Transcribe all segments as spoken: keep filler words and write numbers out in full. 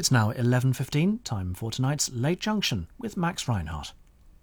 It's now eleven fifteen, time for tonight's Late Junction with Max Reinhardt.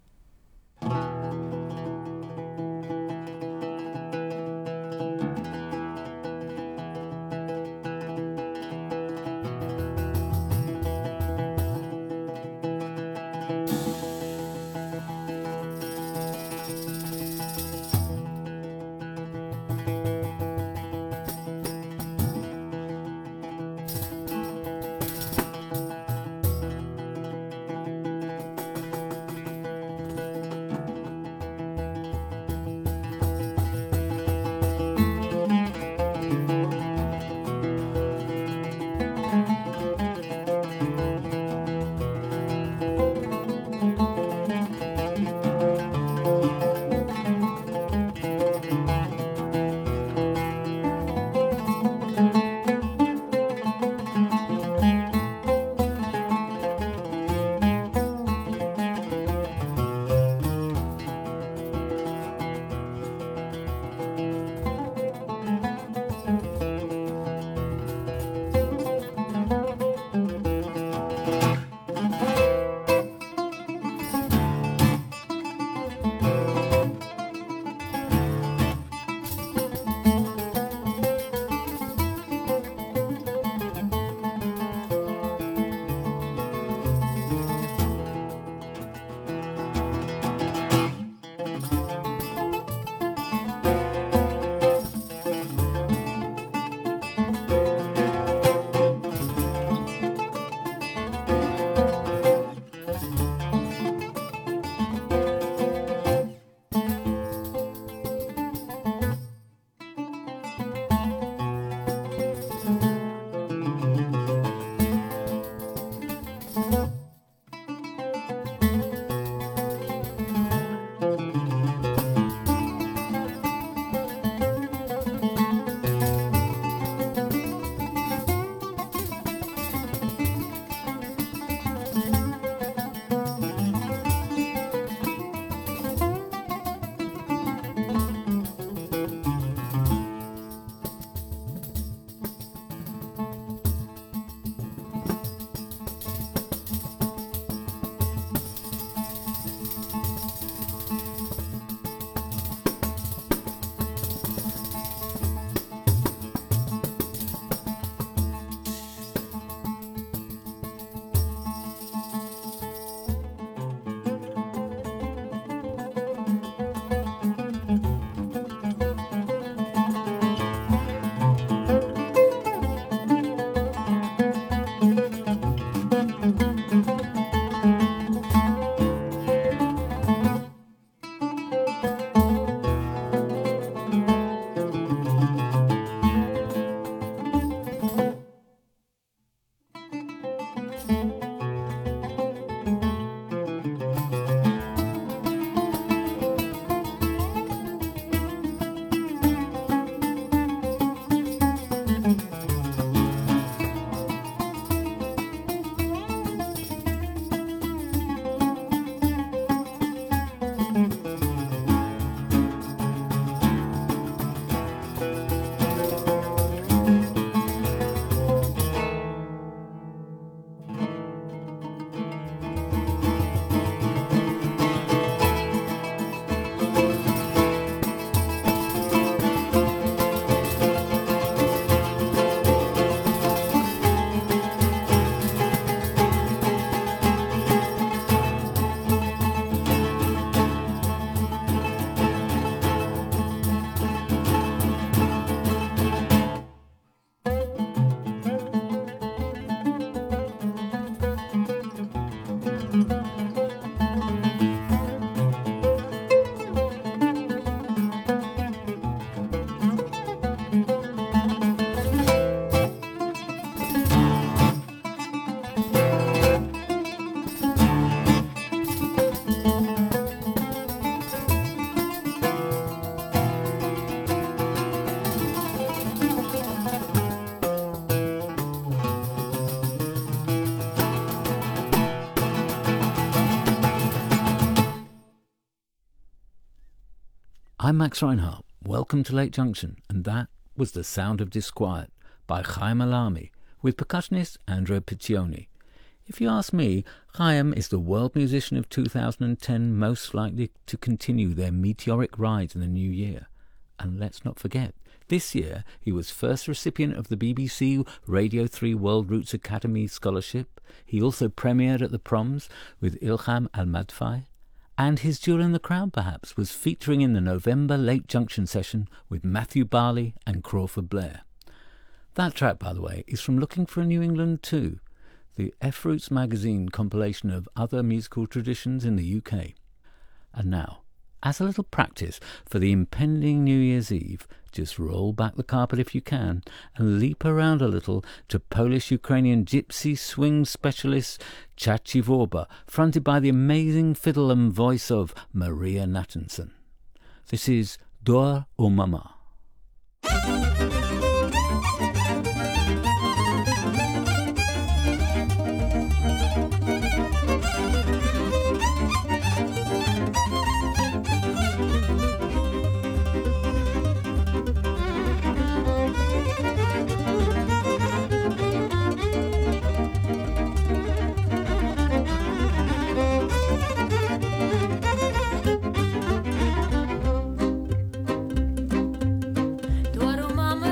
I'm Max Reinhardt. Welcome to Late Junction, and that was The Sound of Disquiet by Chaim Alami with percussionist Andrea Piccioni. If you ask me, Chaim is the world musician of two thousand ten most likely to continue their meteoric rise in the new year. And let's not forget, this year he was first recipient of the B B C Radio three World Roots Academy Scholarship. He also premiered at the Proms with Ilham Al-Madfai. And his Jewel in the Crown, perhaps, was featuring in the November Late Junction session with Matthew Barley and Crawford Blair. That track, by the way, is from Looking for a New England too, the F-Roots magazine compilation of other musical traditions in the U K. And now, as a little practice for the impending New Year's Eve, just roll back the carpet if you can and leap around a little to Polish-Ukrainian gypsy swing specialist Chachi Vorba, fronted by the amazing fiddle and voice of Maria Nathanson. This is Dor o Mama. Mama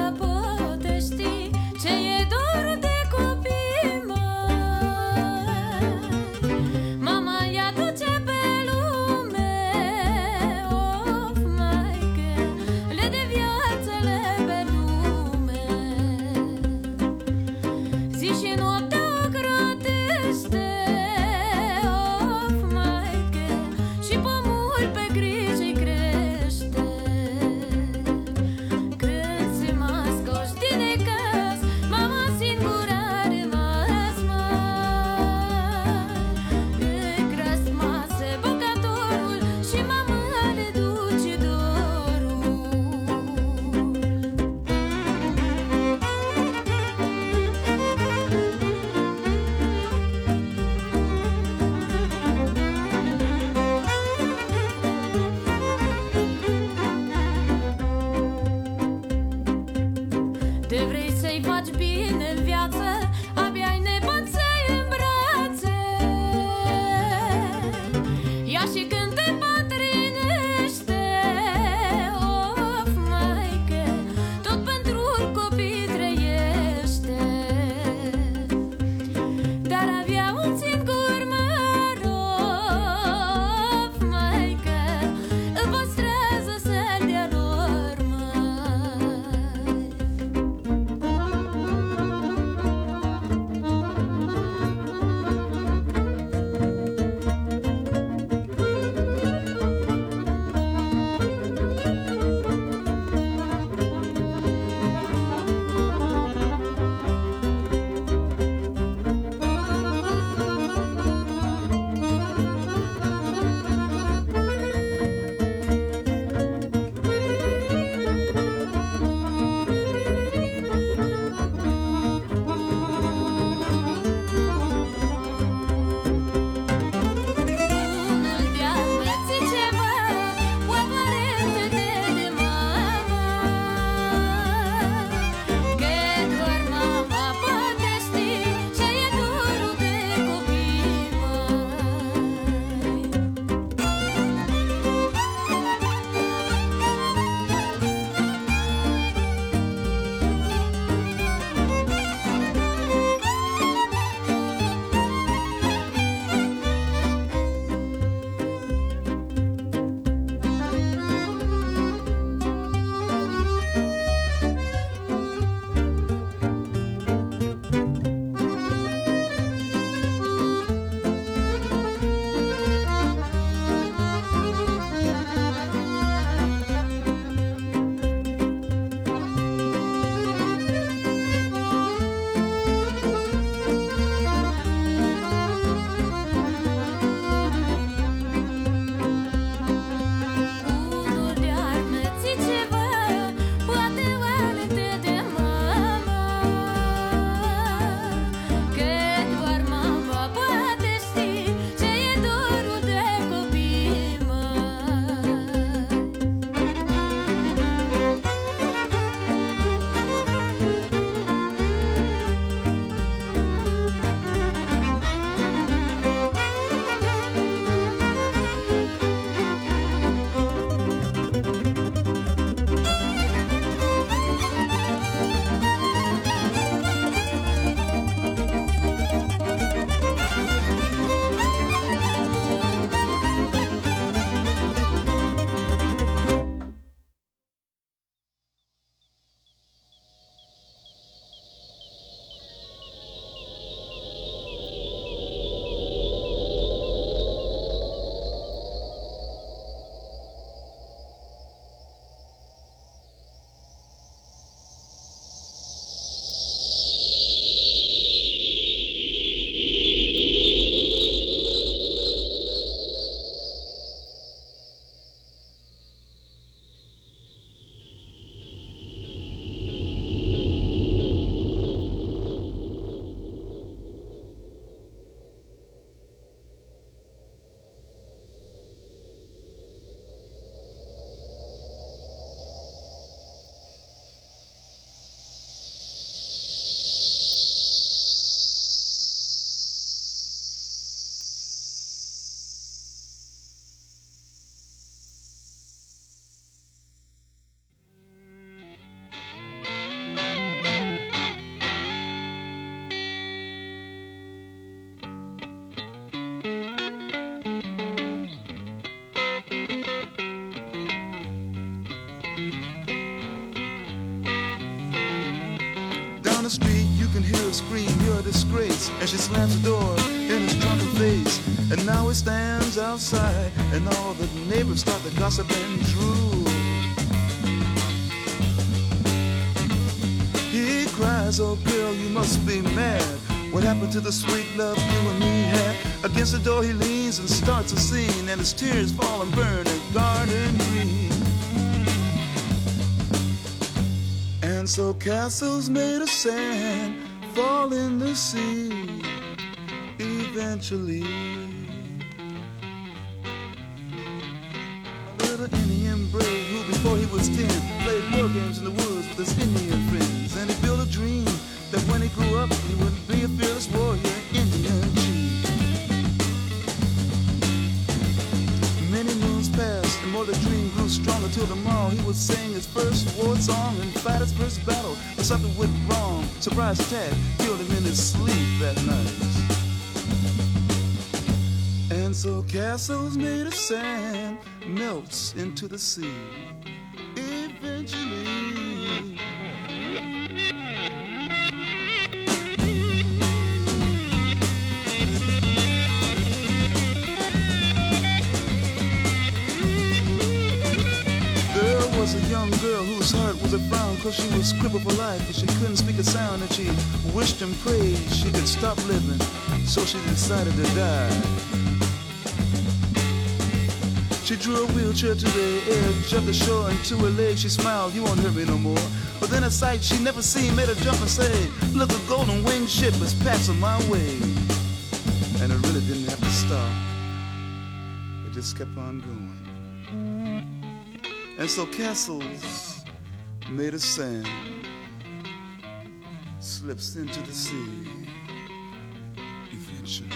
the street, you can hear her scream, you're a disgrace. And she slams the door in his drunken face. And now he stands outside, and all the neighbors start to gossip and drool. He cries, oh girl, you must be mad. What happened to the sweet love you and me had? Against the door he leans and starts a scene, and his tears fall and burn a garden green. And so castles made of sand fall in the sea eventually. A little Indian brave who before he was ten played war games in the woods with his Indian friends. And he built a dream that when he grew up he would be a fearless warrior, Indian chief. Many moons passed and more the dream grew stronger till tomorrow he would sing his first war song and fight his first battle. But something went wrong, surprise attack killed him in his sleep that night. And so castles made of sand melts into the sea eventually. There was a young girl whose heart was a frown, cause she was crippled for life and she couldn't speak a sound, and she wished and prayed she could stop living, so she decided to die. She drew a wheelchair to the edge of the shore, and to her legs she smiled, you won't hurt me no more. But then a sight she never seen made her jump and say, look, a golden winged ship is passing my way. And it really didn't have to stop, it just kept on going. And so castles made of sand slips into the sea eventually.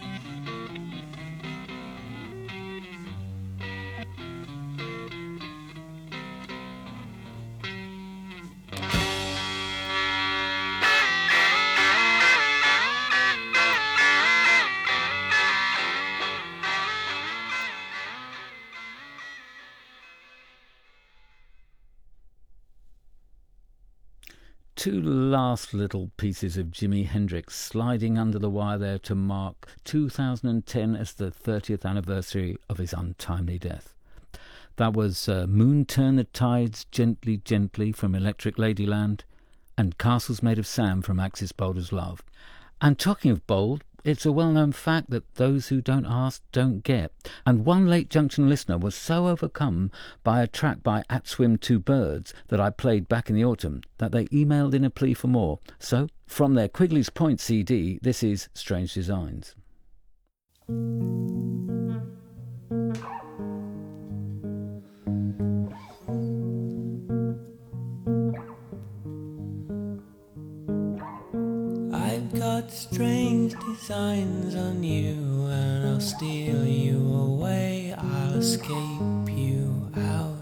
Two last little pieces of Jimi Hendrix sliding under the wire there to mark two thousand ten as the thirtieth anniversary of his untimely death. That was uh, Moon Turn the Tides Gently Gently from Electric Ladyland and Castles Made of Sand from Axis Bold as Love. And talking of bold, it's a well-known fact that those who don't ask don't get. And one Late Junction listener was so overcome by a track by At Swim Two Birds that I played back in the autumn that they emailed in a plea for more. So, from their Quigley's Point C D, this is Strange Designs. I've got strange designs on you, and I'll steal you away, I'll escape you out.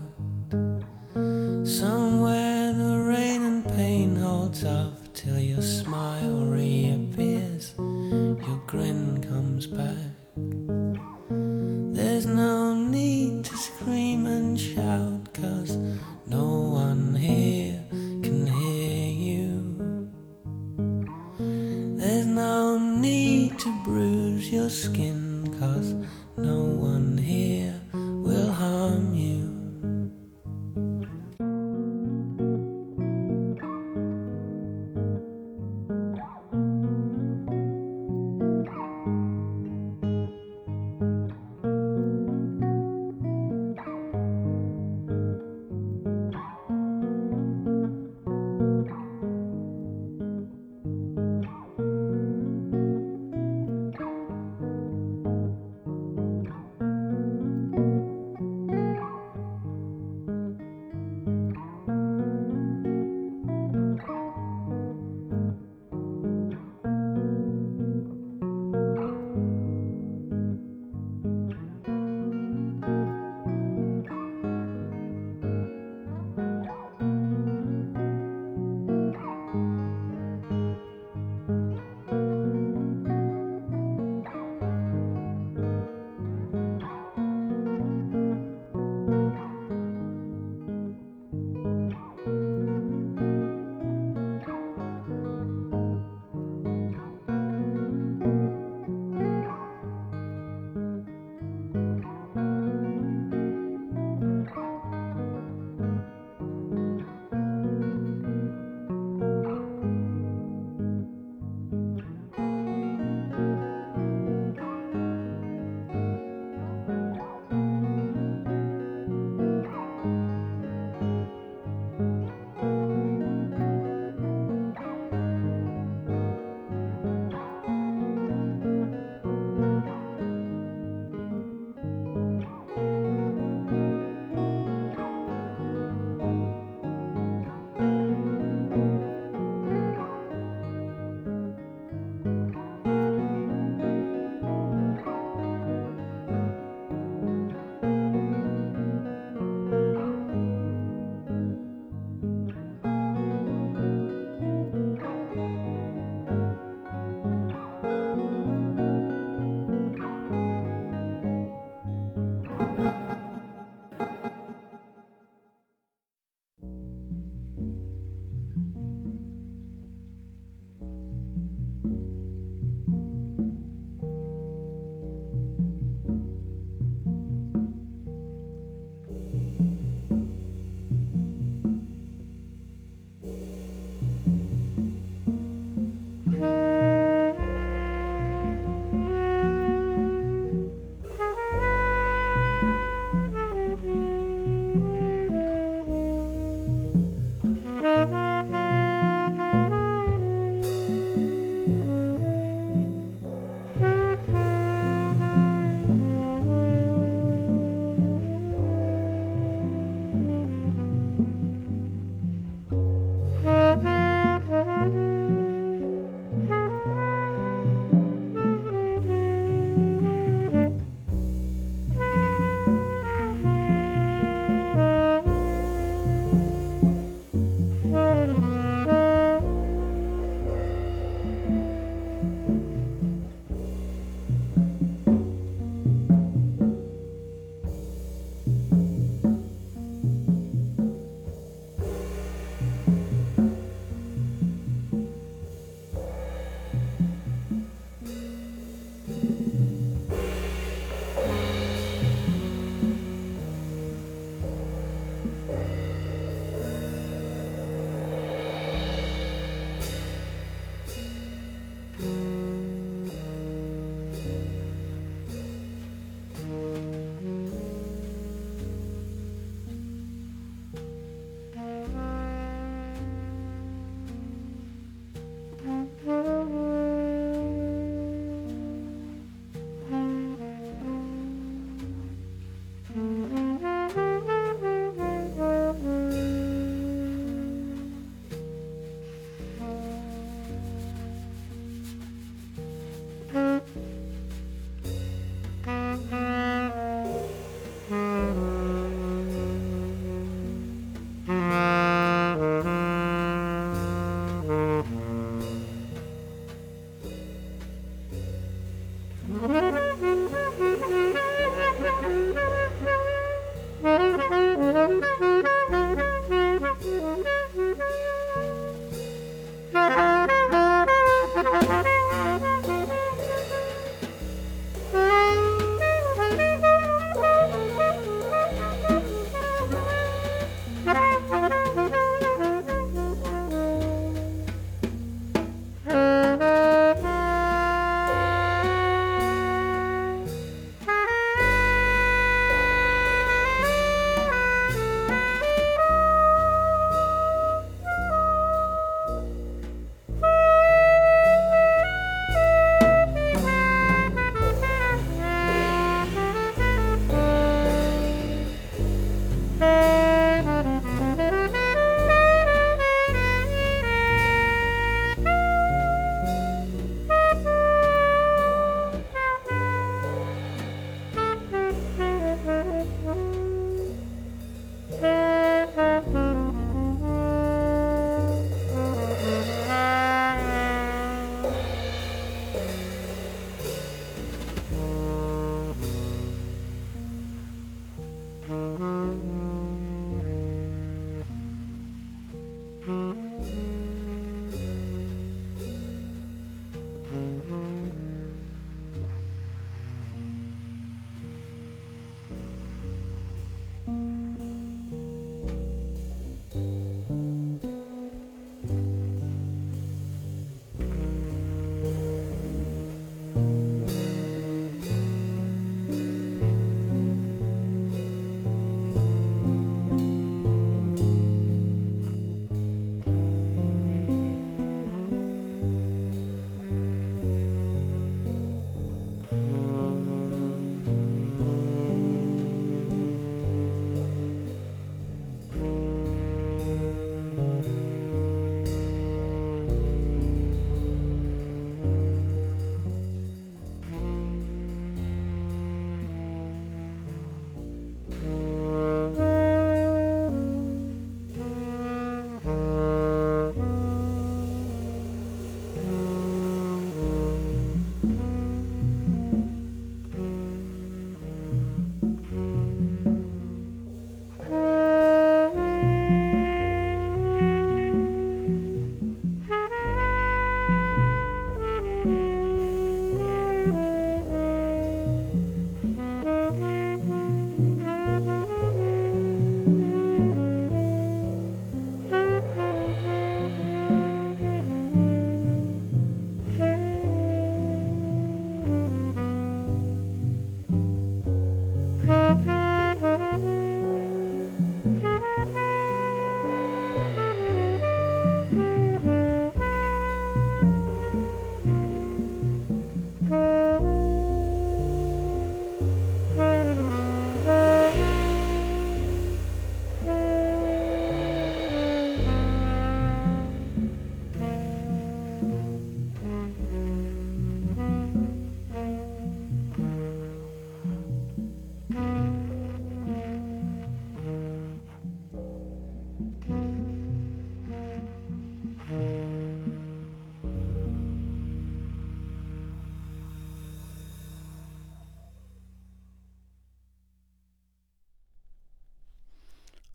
Somewhere the rain and pain holds off till your smile reappears, your grin comes back. There's no need to scream and shout, 'cause no one here can hear you. There's no need to bruise your skin, 'cause no one here will harm you.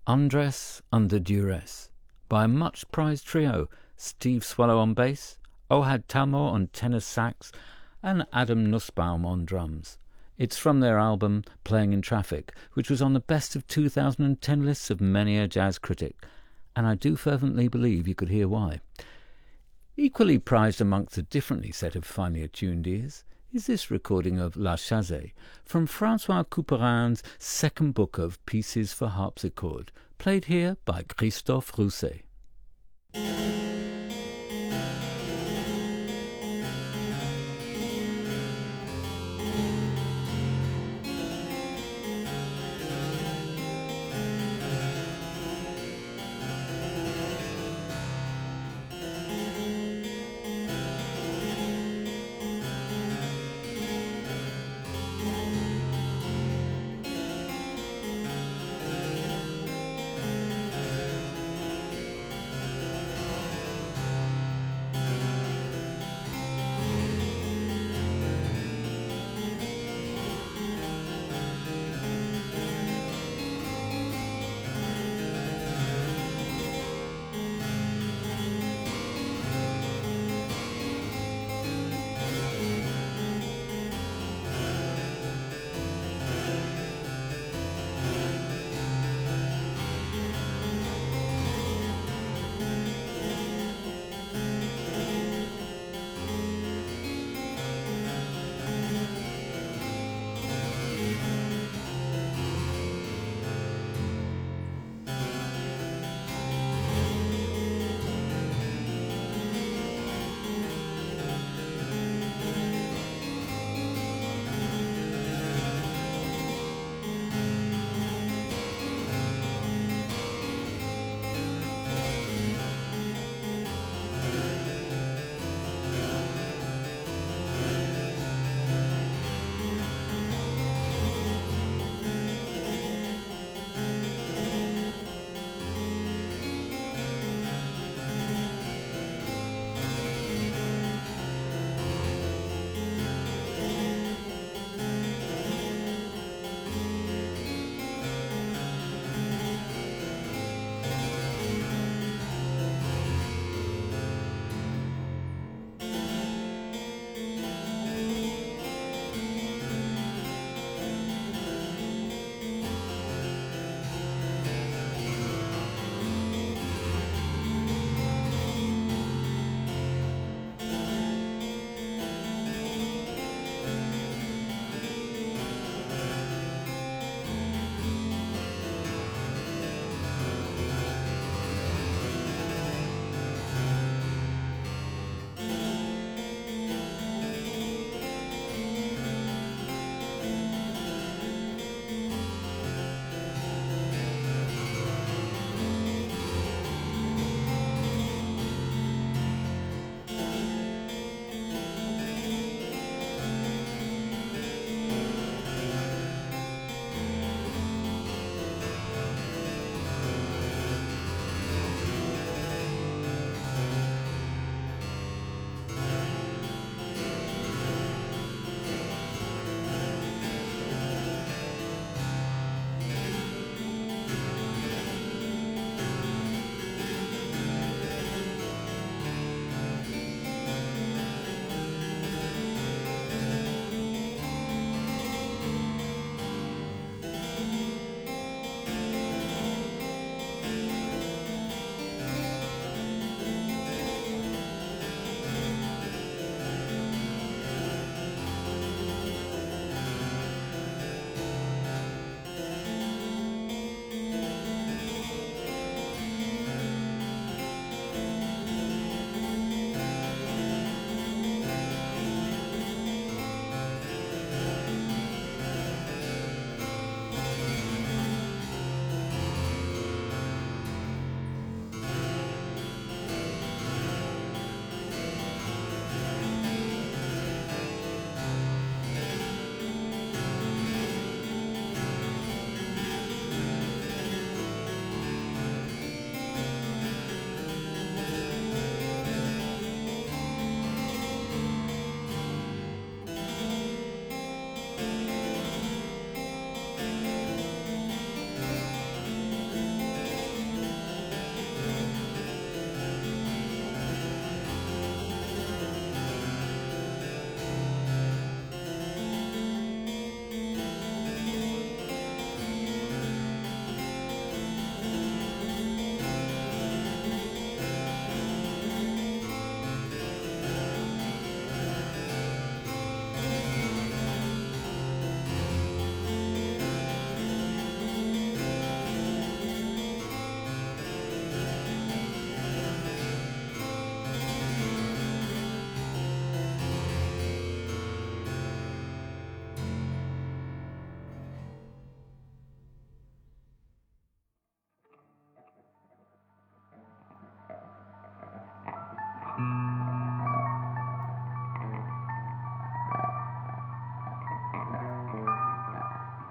Undress Under Duress by a much-prized trio, Steve Swallow on bass, Ohad Talmor on tenor sax, and Adam Nussbaum on drums. It's from their album Playing in Traffic, which was on the best of two thousand ten lists of many a jazz critic, and I do fervently believe you could hear why. Equally prized amongst a differently set of finely attuned ears is this recording of La Chazée from Francois Couperin's second book of Pieces for Harpsichord, played here by Christophe Rousset.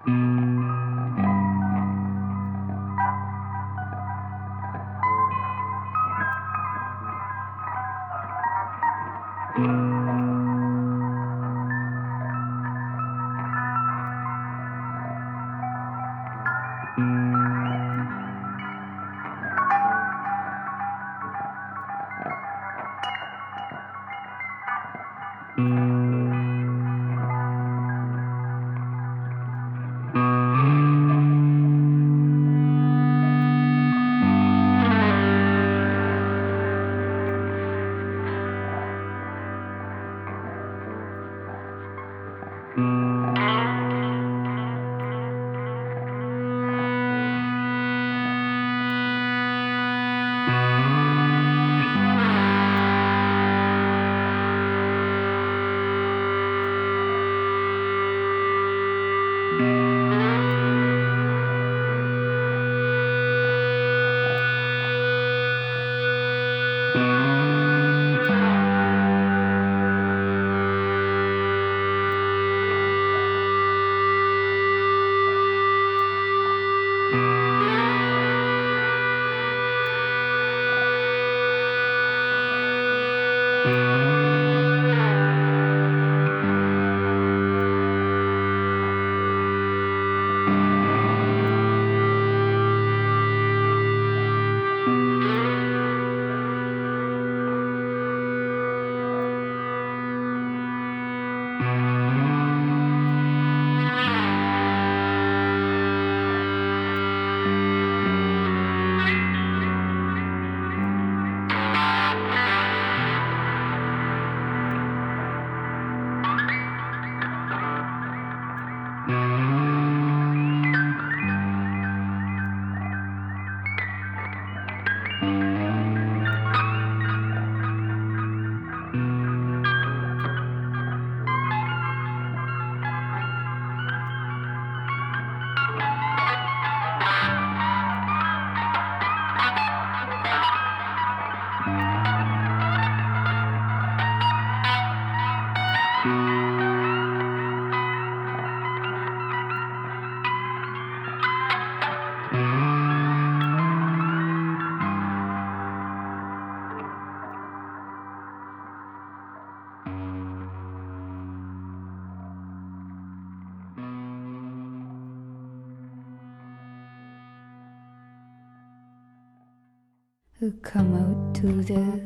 Who come out to the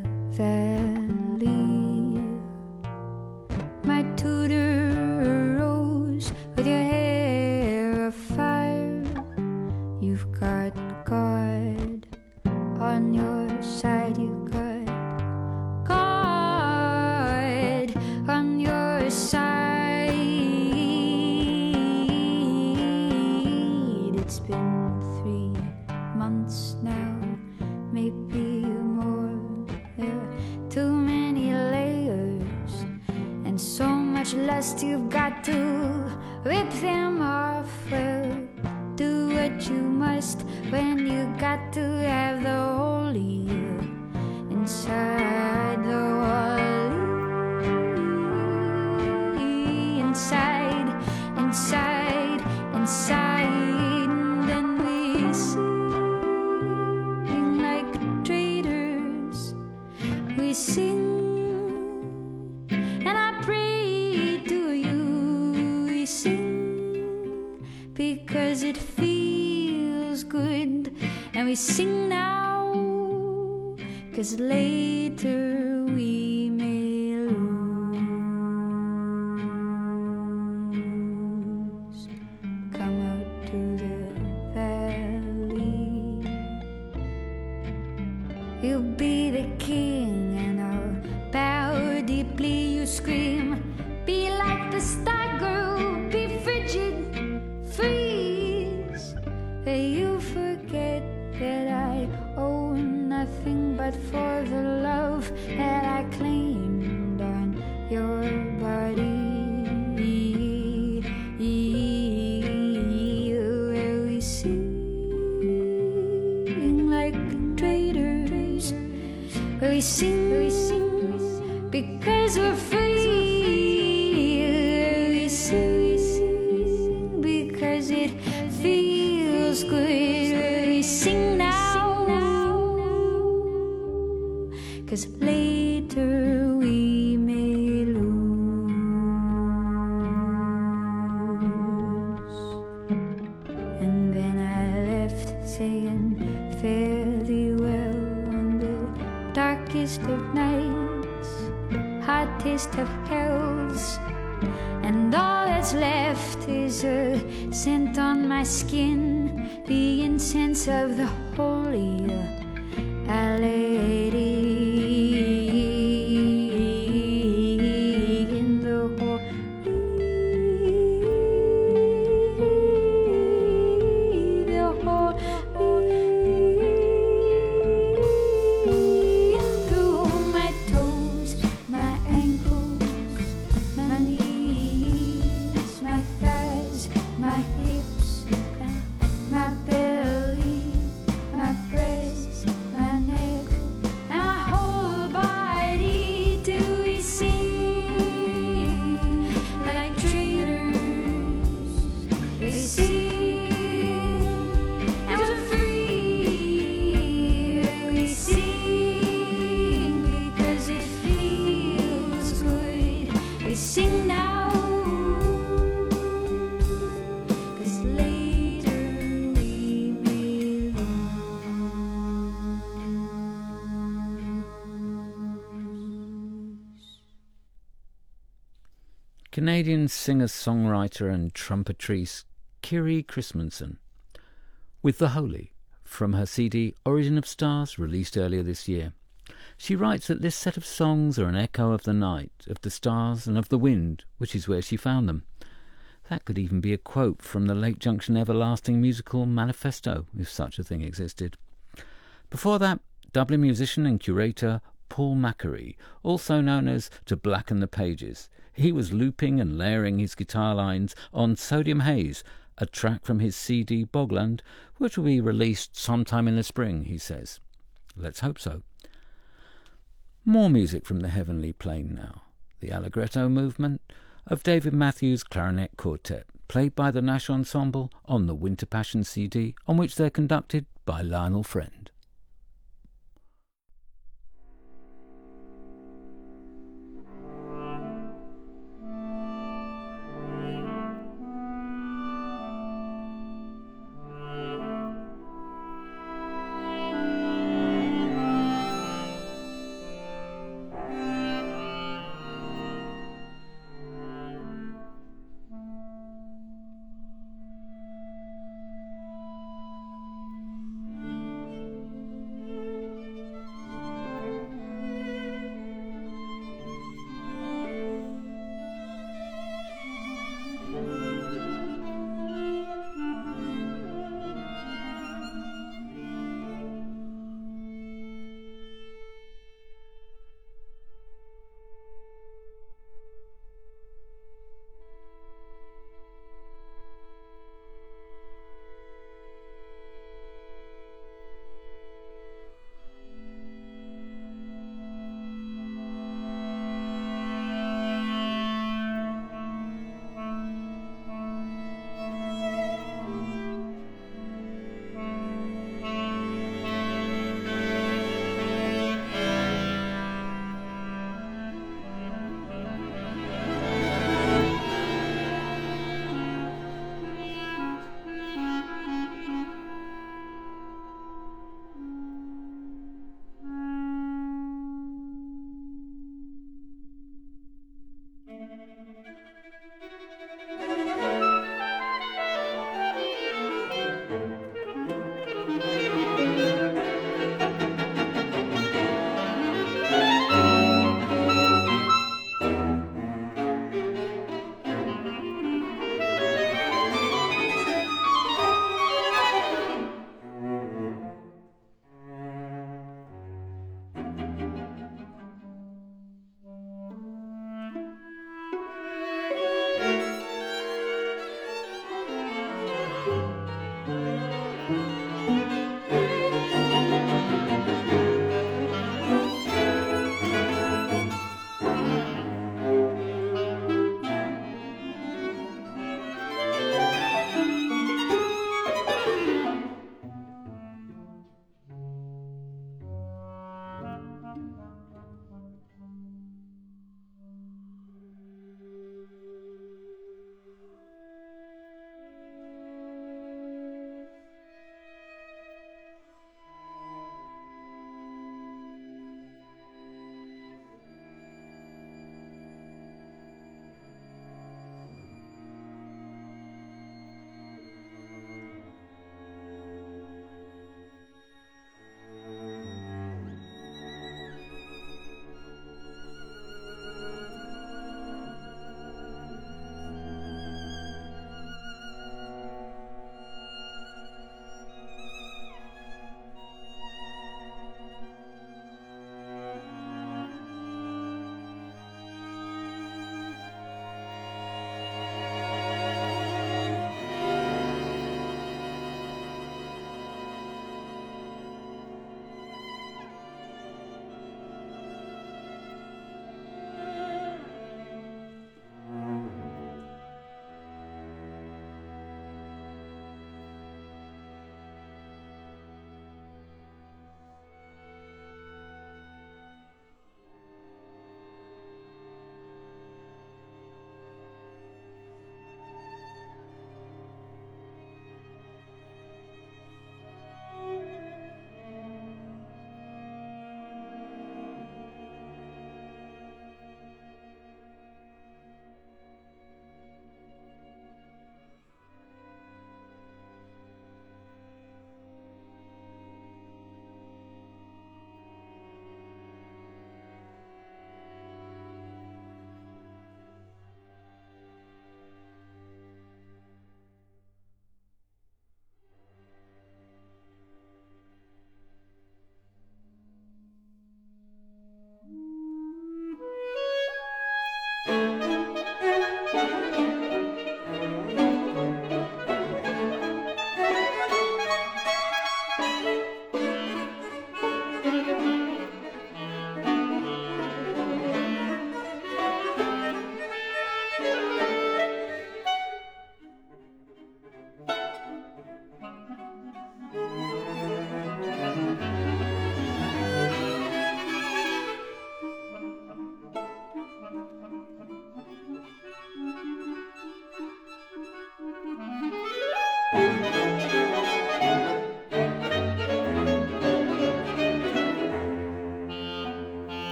valley. My Tudor rose with your hair afire. You've got God on your side. You've got God on your side. It's been three months now, maybe more. There are too many layers and so much lust. You've got to rip them off. Well, do what you must when you got to have the holy inside the holy inside, inside, inside. And then we sing like traitors. We sing and I pray to you. We sing because it feels good, and we sing now, 'cause later we may lose. Come out to the valley. You'll be the king and I'll bow deeply. You scream, be like the star girl, be frigid, freeze. You forget that I owe nothing but for the love that I claimed on your body. Where we sing like traitors. Where we sing, we sing because we're free. Where we sing because hottest of nights, hottest of hells, and all that's left is a scent on my skin, the incense of the holy Our Lady. In the holy, the holy, through my toes, my ankles, my knees, my thighs, my hips, my belly, my breast, my neck, and my whole body. Do we sing like traitors? We sing and we're free. We sing because it feels good. We sing now, 'cause later we may lose. Canadian singer-songwriter and trumpetrice Kiri Christmanson with The Holy from her C D Origin of Stars, released earlier this year. She writes that this set of songs are an echo of the night, of the stars and of the wind, which is where she found them. That could even be a quote from the Lake Junction Everlasting musical Manifesto, if such a thing existed. Before that, Dublin musician and curator Paul Macquarie, also known as To Blacken the Pages. He was looping and layering his guitar lines on Sodium Haze, a track from his C D Bogland, which will be released sometime in the spring, he says. Let's hope so. More music from the heavenly plane now. The Allegretto movement of David Matthews' Clarinet Quartet, played by the Nash Ensemble on the Winter Passion C D, on which they're conducted by Lionel Friend. Thank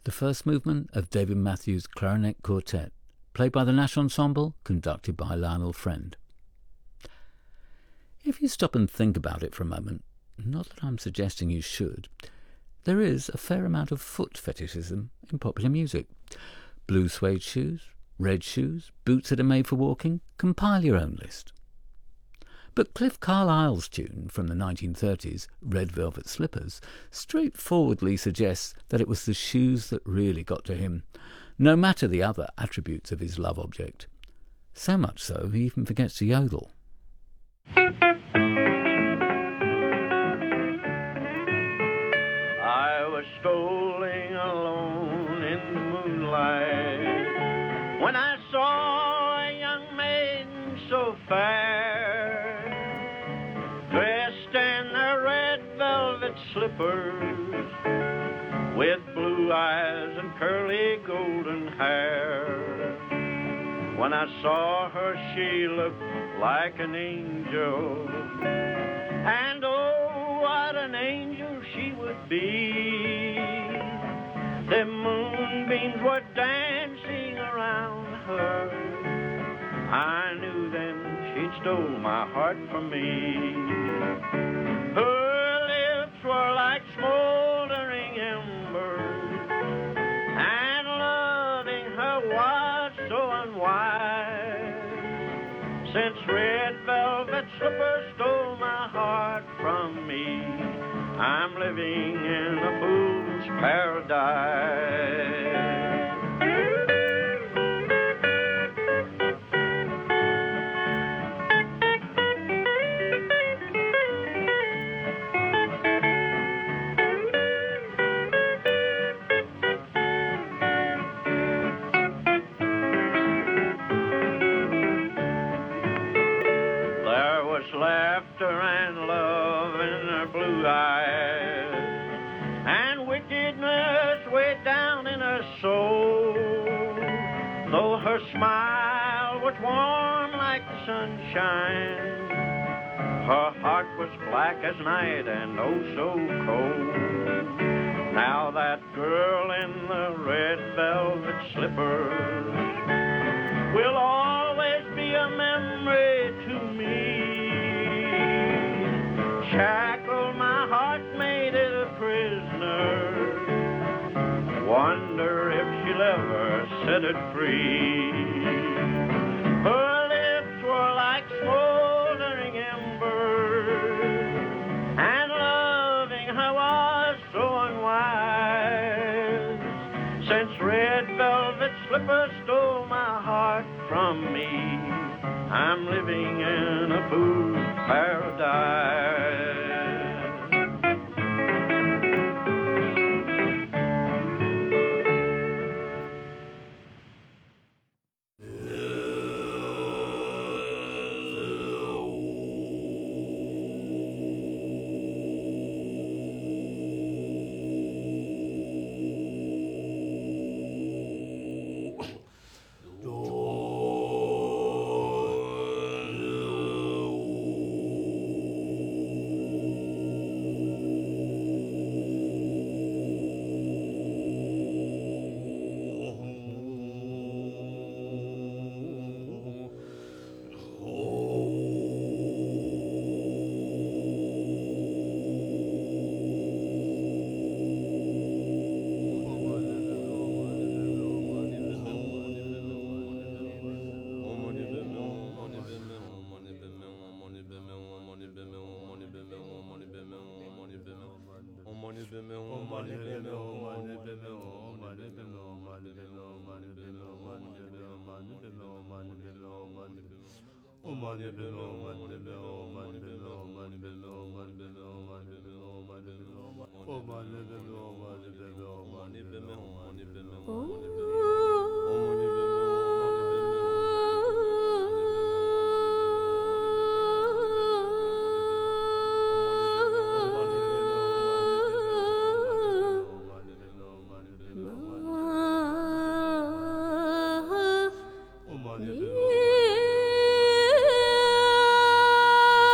the first movement of David Matthews' Clarinet Quartet, played by the National Ensemble, conducted by Lionel Friend. If you stop and think about it for a moment, not that I'm suggesting you should, there is a fair amount of foot fetishism in popular music. Blue suede shoes, red shoes, boots that are made for walking, compile your own list. But Cliff Carlisle's tune from the nineteen thirties, Red Velvet Slippers, straightforwardly suggests that it was the shoes that really got to him, no matter the other attributes of his love object. So much so, he even forgets to yodel. I was strolling alone in the moonlight when I saw a young maiden so fair, dressed in her red velvet slippers, with blue eyes and curly golden hair. When I saw her, she looked like an angel, and oh, what an angel she would be. The moonbeams were dancing around her. I knew then she'd stole my heart from me. Her lips were like smoldering embers, and loving her was so unwise. Since red velvet slippers stole my heart from me, I'm living in a fool's paradise. Laughter and love in her blue eyes, and wickedness way down in her soul. Though her smile was warm like the sunshine, her heart was black as night and oh so cold. Now that girl in the red velvet slippers will always be a memory to me. Shackled, my heart made it a prisoner. Wonder if she'll ever set it free. Her lips were like smoldering embers, and loving her was so unwise. Since red velvet slippers stole my heart from me, I'm living in a fool's paradise. Yeah.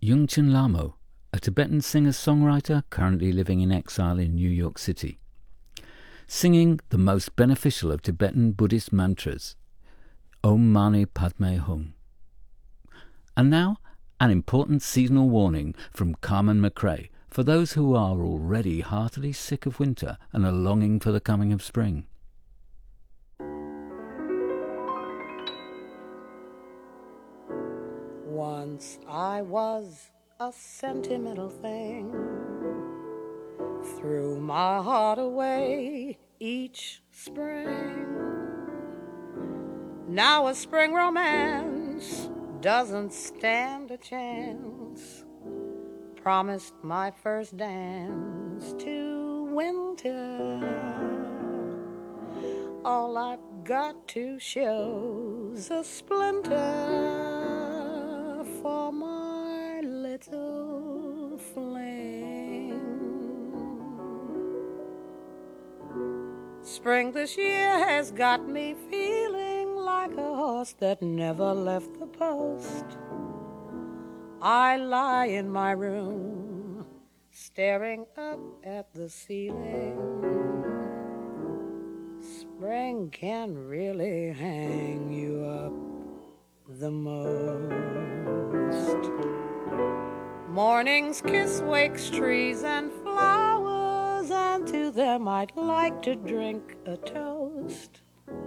Yungchen Lamo, a Tibetan singer-songwriter currently living in exile in New York City, singing the most beneficial of Tibetan Buddhist mantras, Om Mani Padme Hum. And now, an important seasonal warning from Carmen McRae for those who are already heartily sick of winter and are longing for the coming of spring. Once I was a sentimental thing, threw my heart away each spring. Now a spring romance doesn't stand a chance. Promised my first dance to winter. All I've got to show's a splinter for my little fling. Spring this year has got me feeling like a horse that never left the post. I lie in my room, staring up at the ceiling. Spring can really hang you up the most. Morning's kiss wakes trees and flowers, and to them I'd like to drink a toast.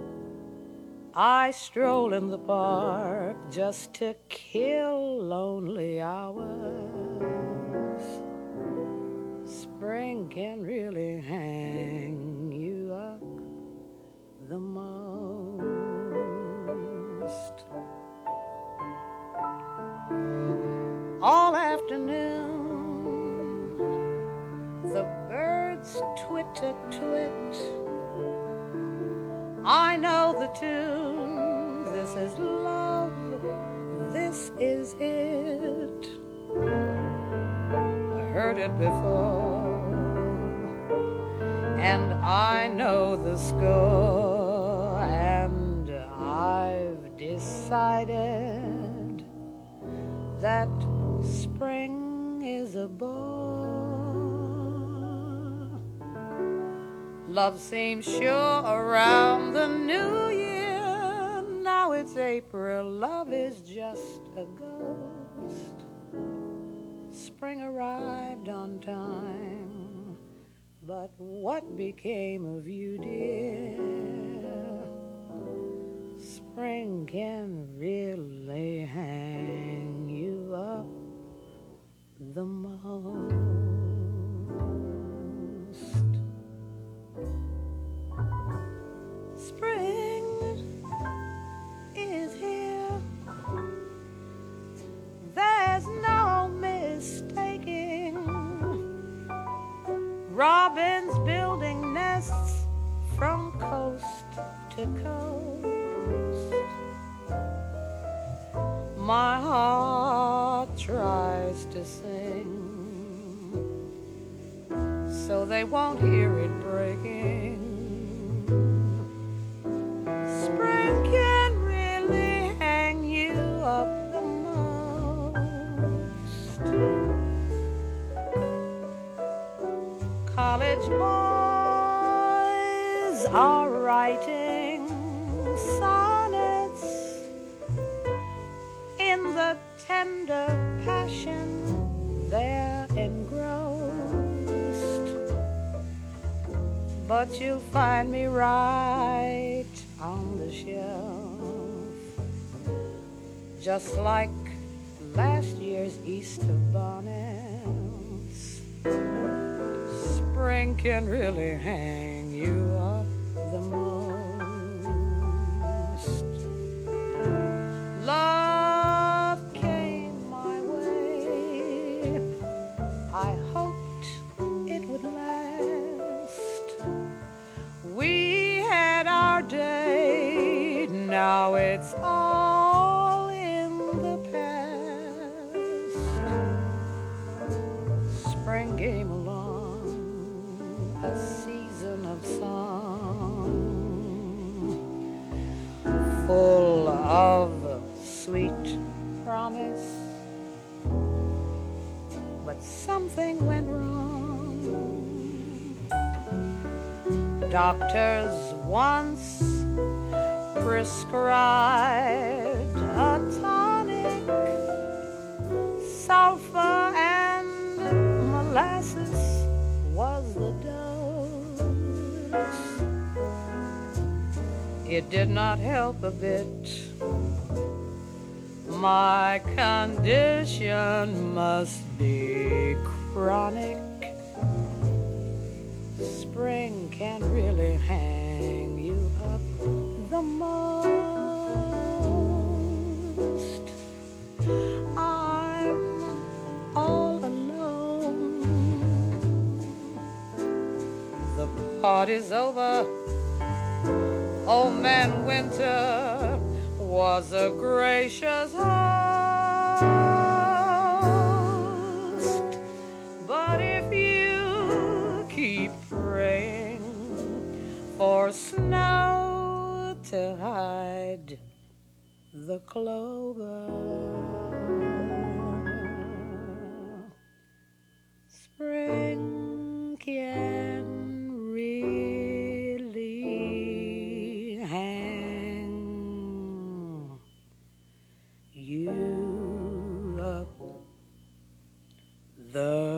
I stroll in the park just to kill lonely hours. Spring can really hang you up the most. All afternoon, the birds twit-a-twit. I know the tune, this is love, this is it. I heard it before, and I know the score, and I've decided that spring is a bore. Love seems sure around the new year. Now it's April, love is just a ghost. Spring arrived on time, but what became of you, dear? Spring can really hang you up the most. Spring is here, there's no mistaking. Robins building nests from coast to coast. My heart tries to sing, so they won't hear it breaking. Spring can really hang you up the most. College boys are writing sonnets in the tender passion they're engrossed. But you'll find me right on the shelf, just like last year's Easter bonnets. Spring can really hang you up the most. Love came my way, I hoped it would last. We had our day, now it's all in the past. Spring came along, a season of song, full of sweet promise something went wrong. Doctors once prescribed a tonic, sulfur and molasses was the dose. It did not help a bit. My condition must be chronic. Spring can really hang you up the most. I'm all alone. The party's over. Old Man Winter was a gracious host. But if you keep praying for snow to hide the clover, spring can really hang you up the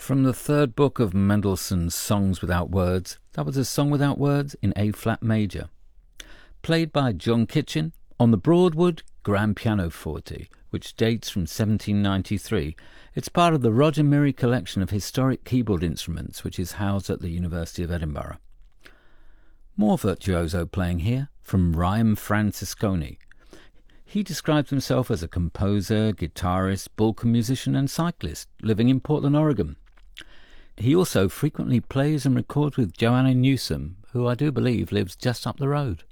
From the third book of Mendelssohn's Songs Without Words, that was a Song Without Words in A-flat major. Played by John Kitchen on the Broadwood Grand Pianoforte, which dates from seventeen ninety-three. It's part of the Roger Murray collection of historic keyboard instruments, which is housed at the University of Edinburgh. More virtuoso playing here from Ryan Francesconi. He describes himself as a composer, guitarist, Balkan musician and cyclist living in Portland, Oregon. He also frequently plays and records with Joanna Newsom, who I do believe lives just up the road.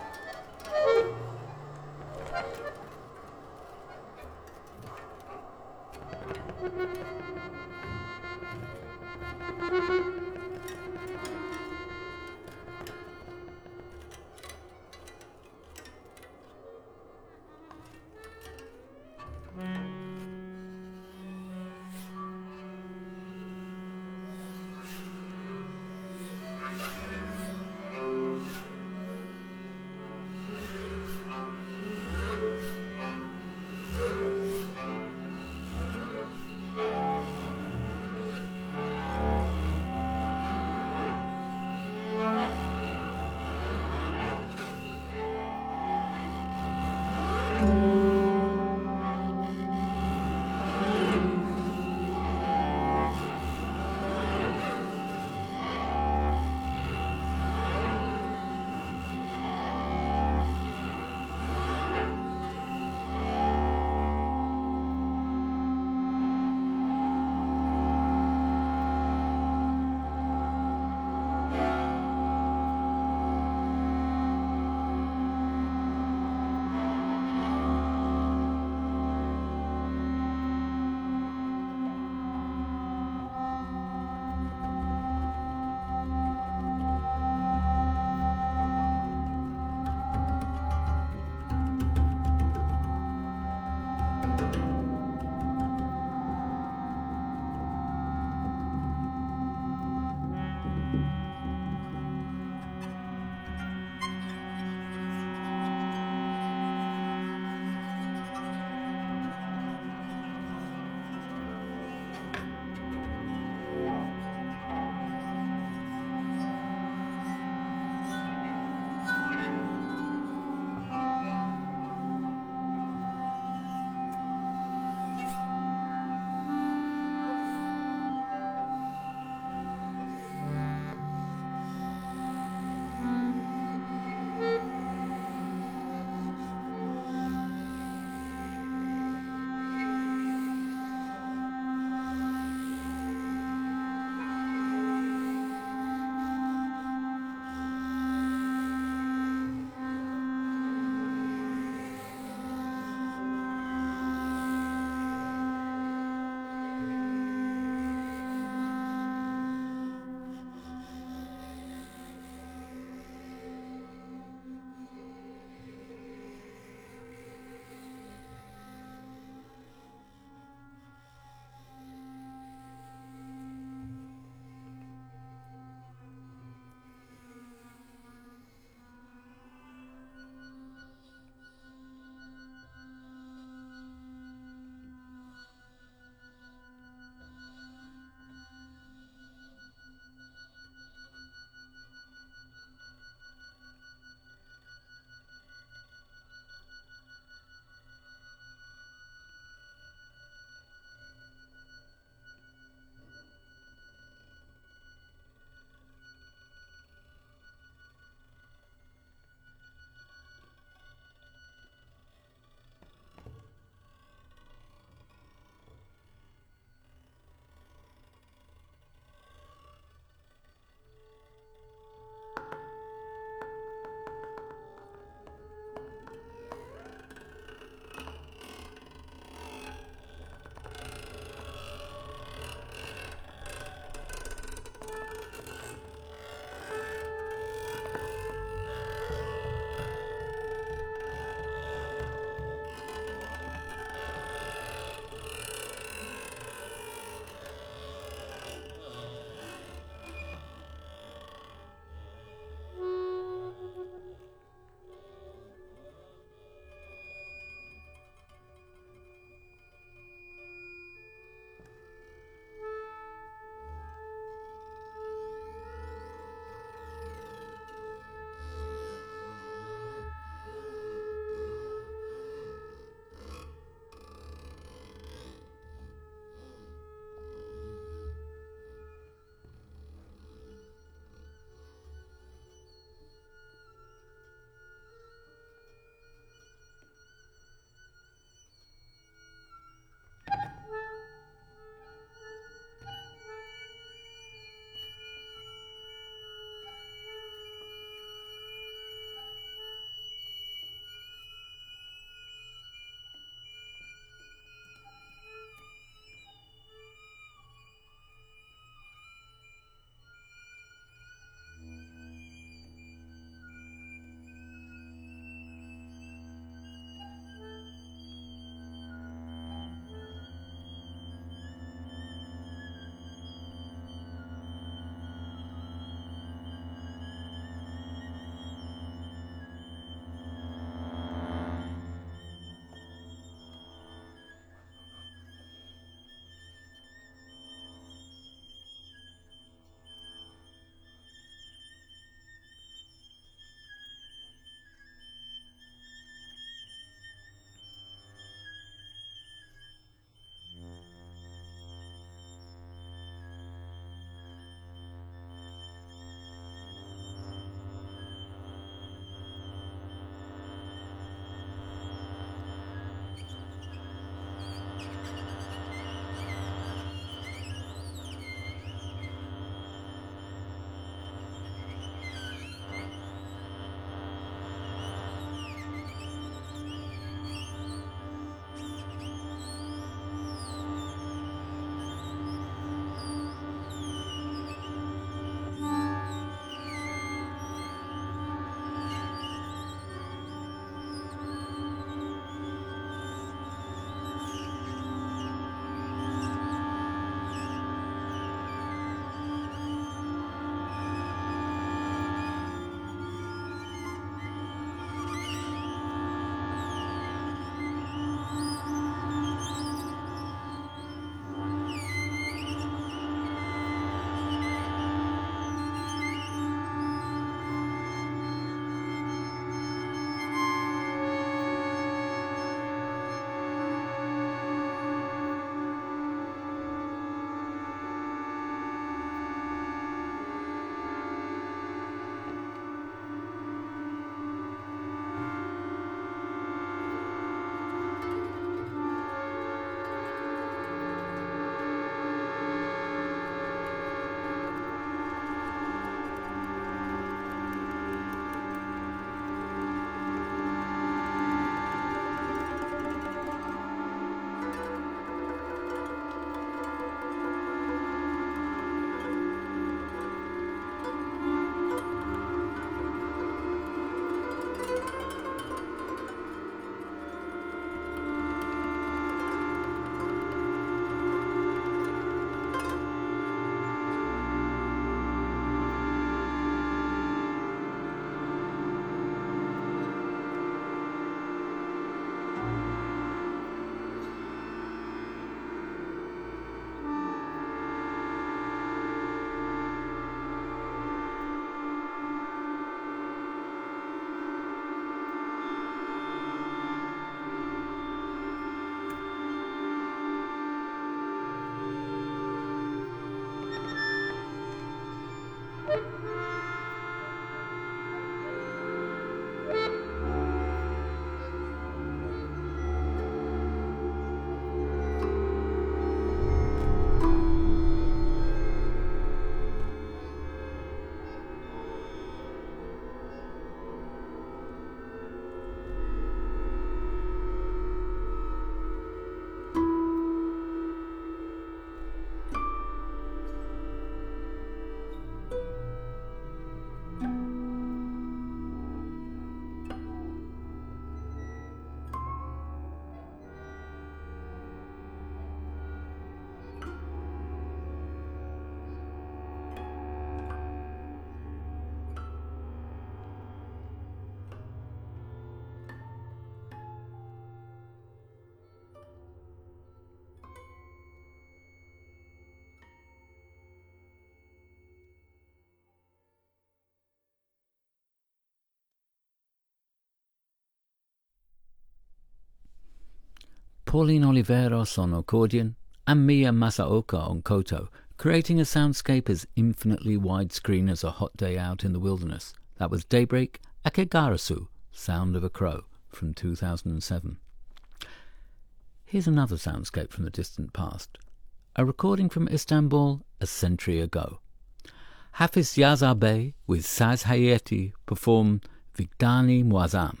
Pauline Oliveros on accordion, and Mia Masaoka on koto, creating a soundscape as infinitely widescreen as a hot day out in the wilderness. That was Daybreak, Akegarasu, Sound of a Crow, from two thousand seven. Here's another soundscape from the distant past, a recording from Istanbul a century ago. Hafiz Yazar Bey with Saz Hayati perform Vicdani Muazzam.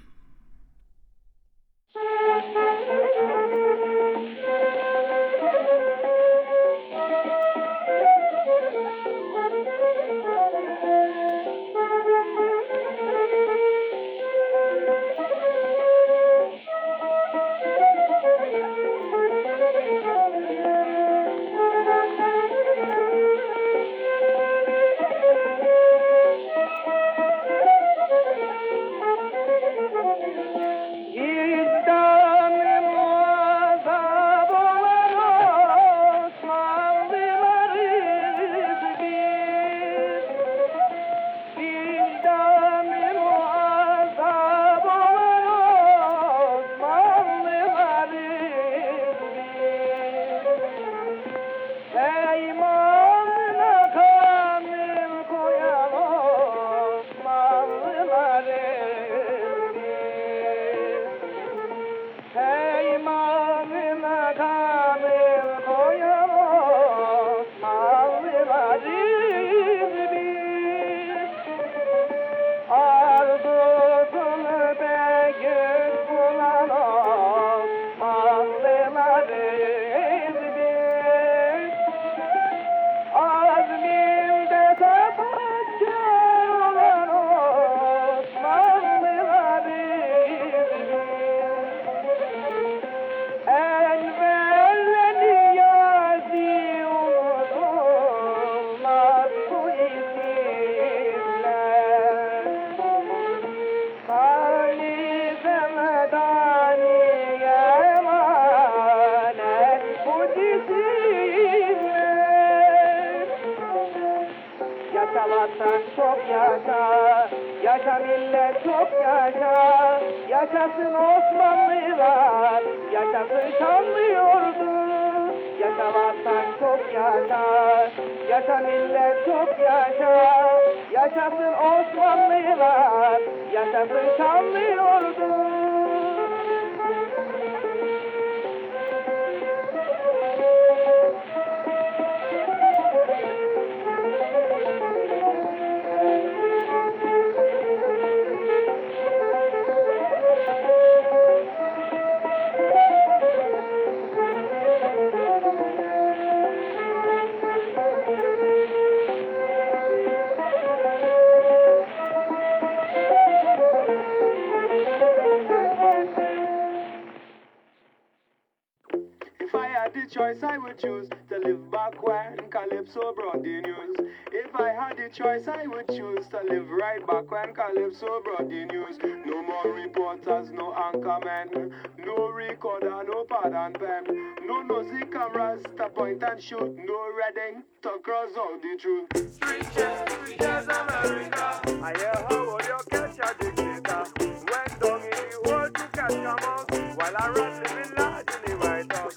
Choice I would choose to live back when Calypso brought the news. If I had the choice I would choose to live right back when Calypso brought the news. No more reporters, no anchormen, no recorder, no pad and pen, no nosy cameras to point and shoot, no red ink to cross out the truth. Three cheers, three cheers America. I hear how would you catch a dictator? Went down in the hole to catch a mouse while I run living large in the White House.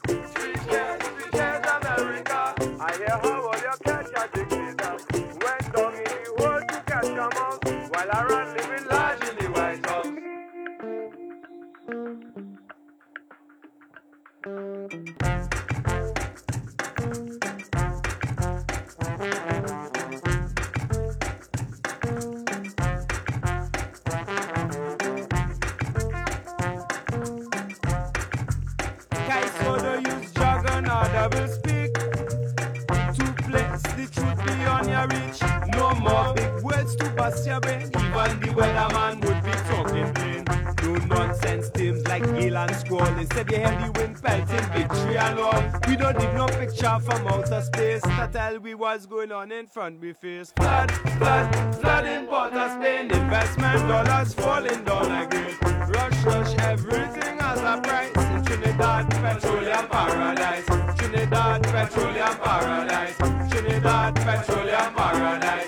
I hear how will you catch a dictator? Went down in the hole to catch a mouse while I run living large in the White House. Kaisodo use juggernaut double speak to place the truth beyond your reach. No more big words to bust your brain. Even the weatherman would be talking plain. No nonsense terms like gale and squall. Instead you hear the wind pelting victory and all. We don't need no picture from outer space to tell we what's going on in front we face. Flood, flood, flood in Port of Spain. Investment dollars falling down again. Rush, rush, everything has a price. In Trinidad, petroleum paradise. Trinidad, petroleum paradise. Trinidad, petroleum paradise.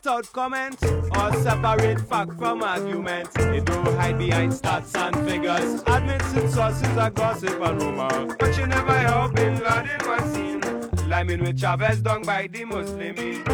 without comment or separate fact from argument. They don't hide behind stats and figures, admits its sources are gossip and rumor. But you never hear Bin Laden was seen liming with Chavez done by the Muslim League.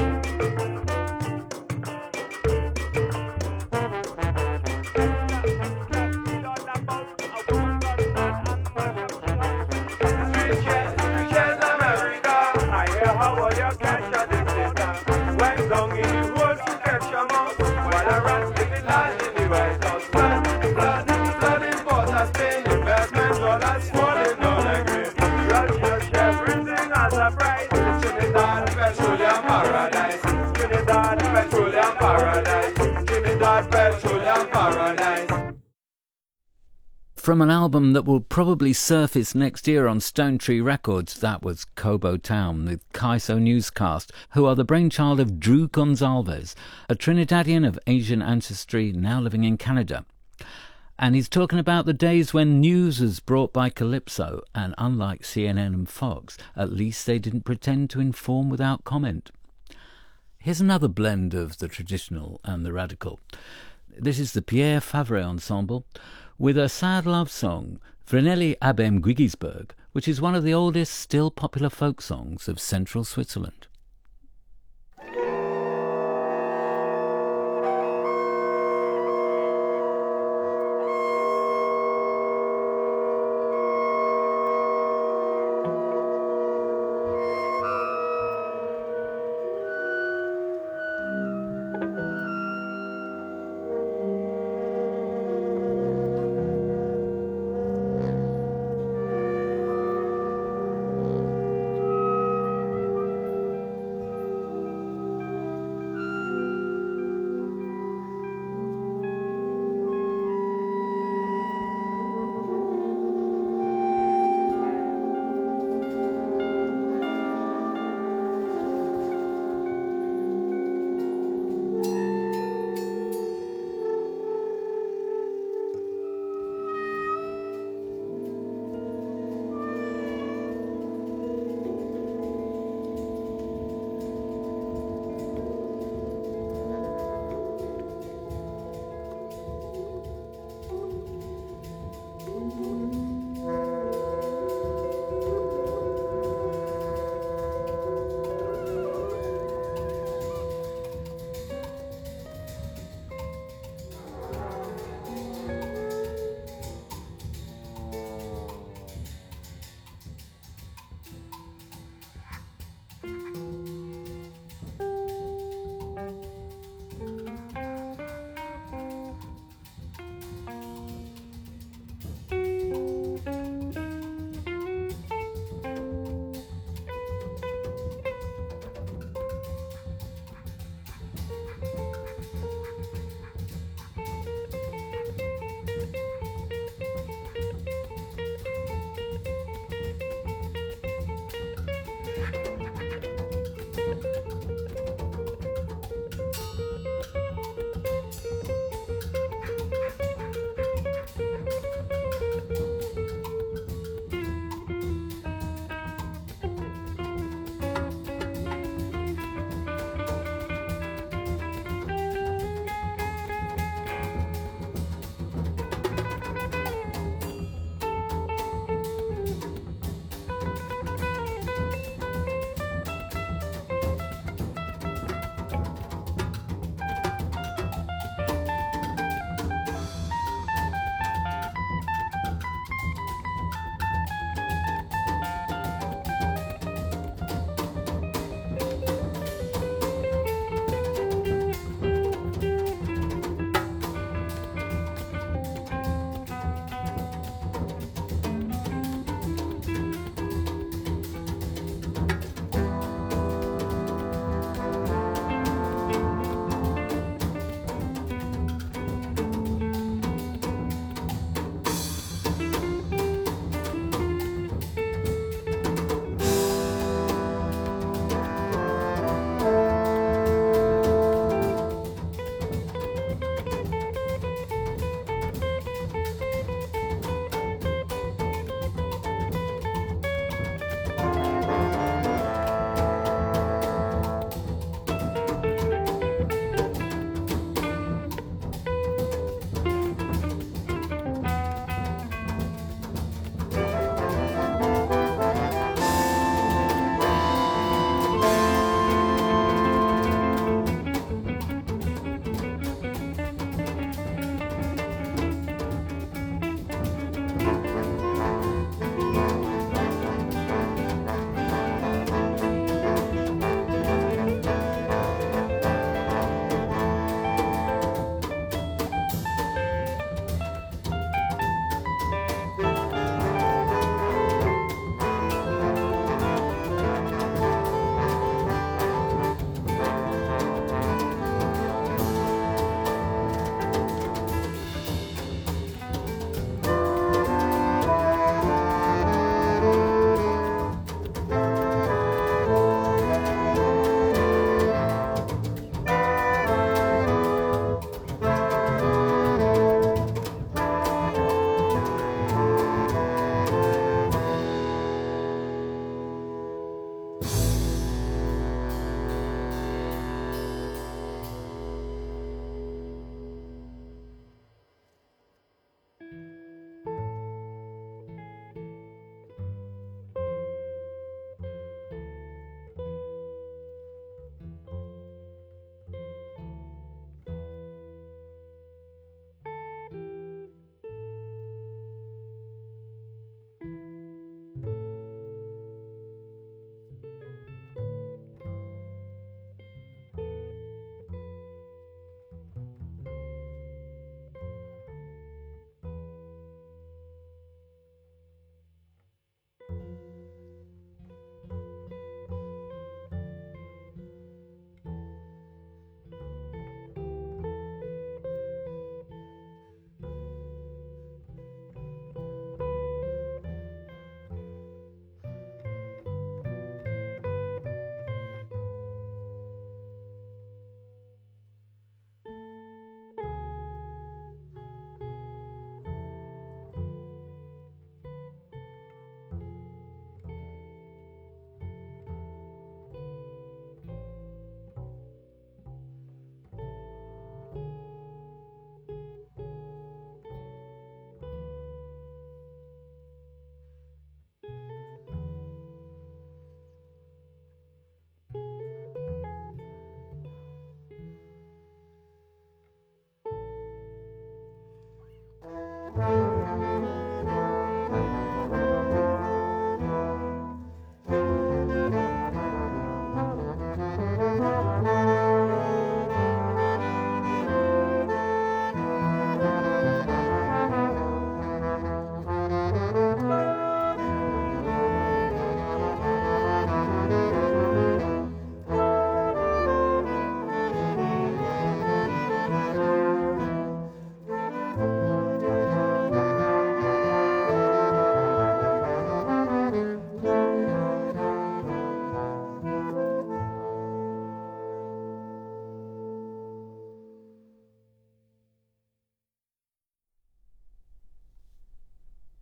From an album that will probably surface next year on Stone Tree Records, that was Cobo Town, the Kaiso Newscast, who are the brainchild of Drew Gonzalez, a Trinidadian of Asian ancestry now living in Canada. And he's talking about the days when news was brought by Calypso, and unlike C N N and Fox, at least they didn't pretend to inform without comment. Here's another blend of the traditional and the radical. This is the Pierre Favre Ensemble, with a sad love song, Vreneli Abem Guigisberg, which is one of the oldest still popular folk songs of central Switzerland.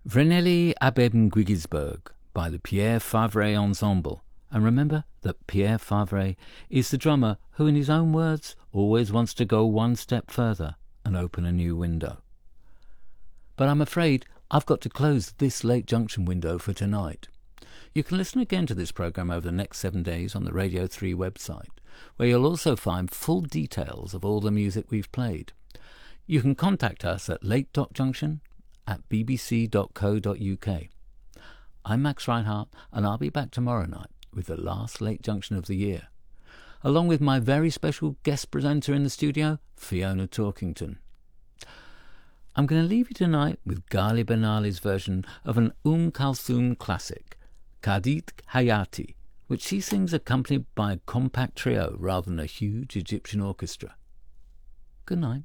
Vreneli Abeb Nguigisberg by the Pierre Favre Ensemble. And remember that Pierre Favre is the drummer who, in his own words, always wants to go one step further and open a new window. But I'm afraid I've got to close this Late Junction window for tonight. You can listen again to this programme over the next seven days on the Radio three website, where you'll also find full details of all the music we've played. You can contact us at late.junction at b b c dot co dot u k. I'm Max Reinhardt, and I'll be back tomorrow night with the last Late Junction of the year, along with my very special guest presenter in the studio, Fiona Torkington. I'm going to leave you tonight with Ghali Benali's version of an Umm Kulthum classic, Qadit Hayati, which she sings accompanied by a compact trio rather than a huge Egyptian orchestra. Good night.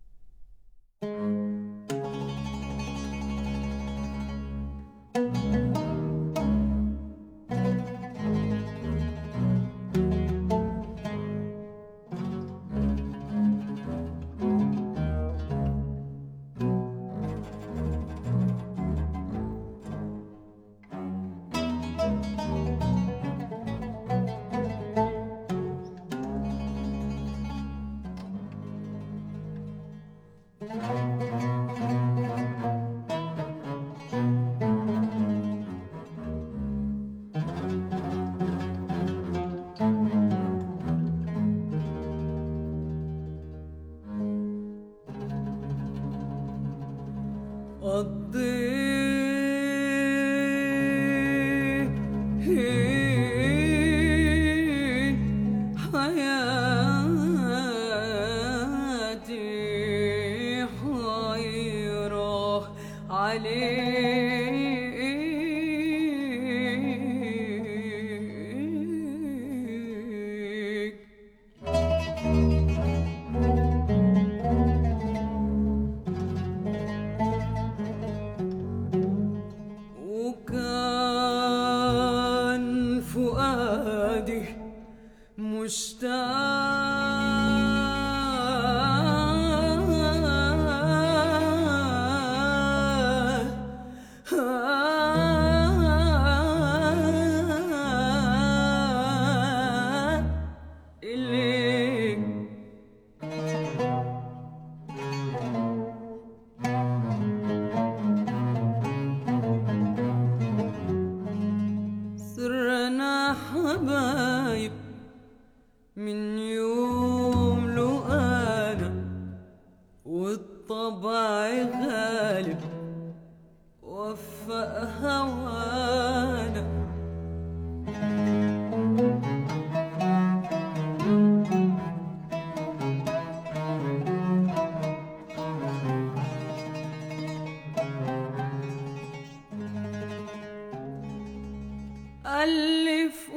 ألف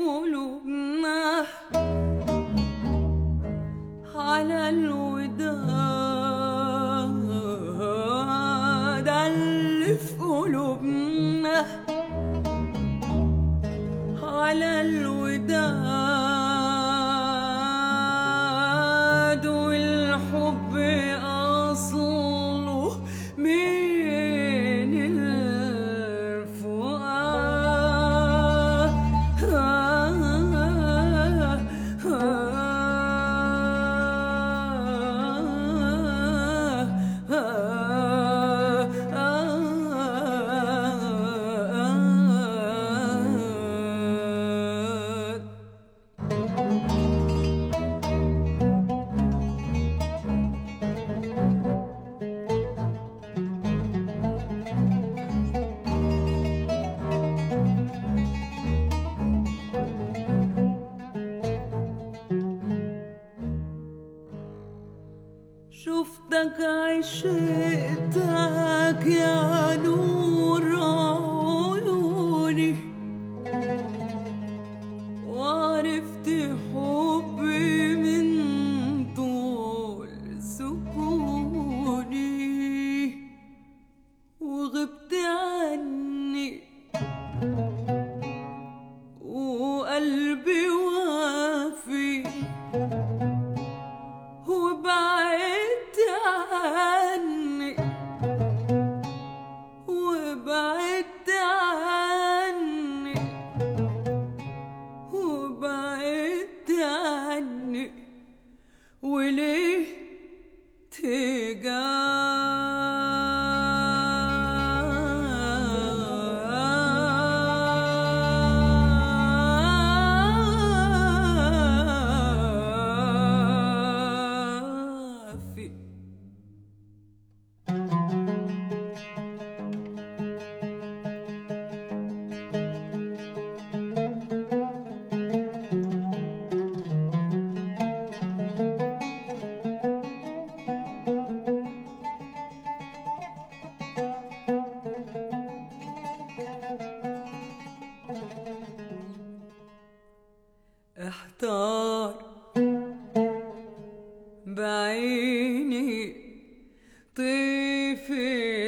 قلوبنا على الوداد، ألف قلوبنا على الوداد، والحب أصله من شفتك عشقتك يا نور عيوني، وعرفت حبي من طول سكوني، وغبت عني وقلبي وافي، وبعدت عني وبعدت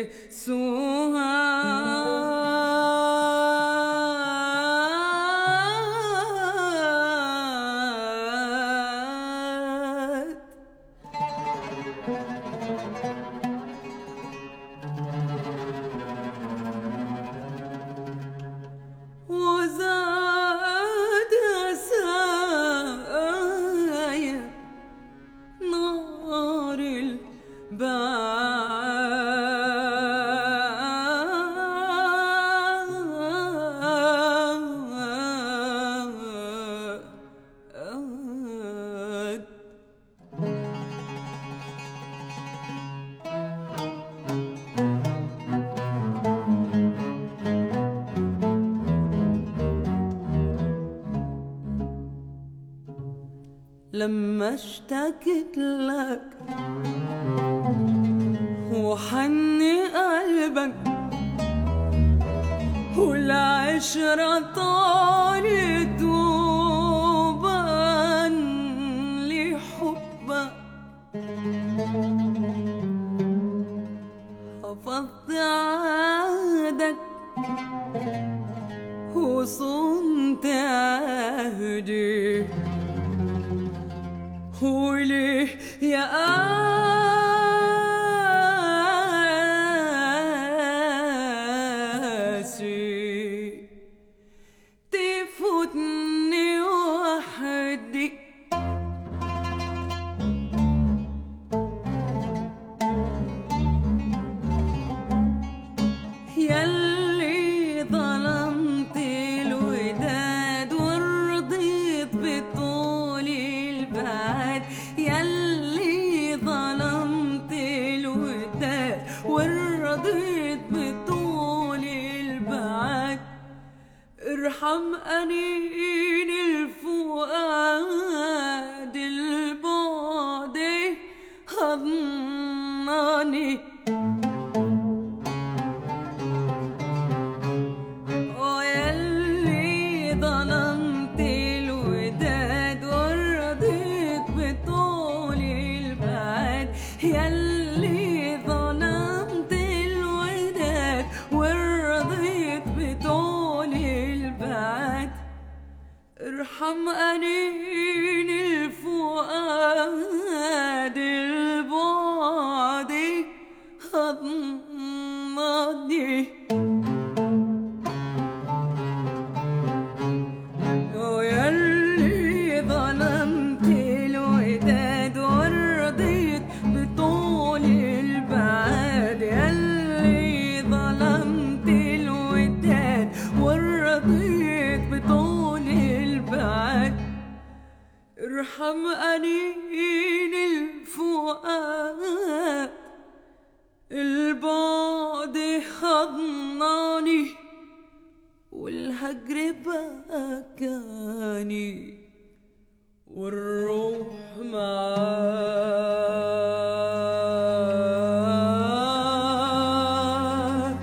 وزاد سايا نار البعاد لما اشتكت لك وحني قلبك والعشرة طالت وبان لي حبك حفظت عهدك وصنت عهدي وليه يا قاسي تفوتني وحدي ياللي ظلمت الوداد ورضيت بطول البعد ياللي ظلمت الوداد ورضيت بطول البعد ارحم أنين الفؤاد البعد هضناني وياللي ظلمت الوداد ورضيت بطول البعد ياللي ظلمت الوداد ورضيت بطول البعد ارحم أنين الفؤاد البعد هضناني وياللي ظلمت الوداد ورضيت بطول البعد ياللي ظلمت الوداد ورضيت بطول البعد ارحم أنين الفؤاد البعد حضناني والهجر بكاني والروح معاك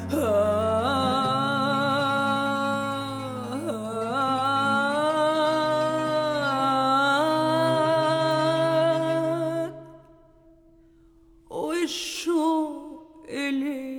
والشوق إليك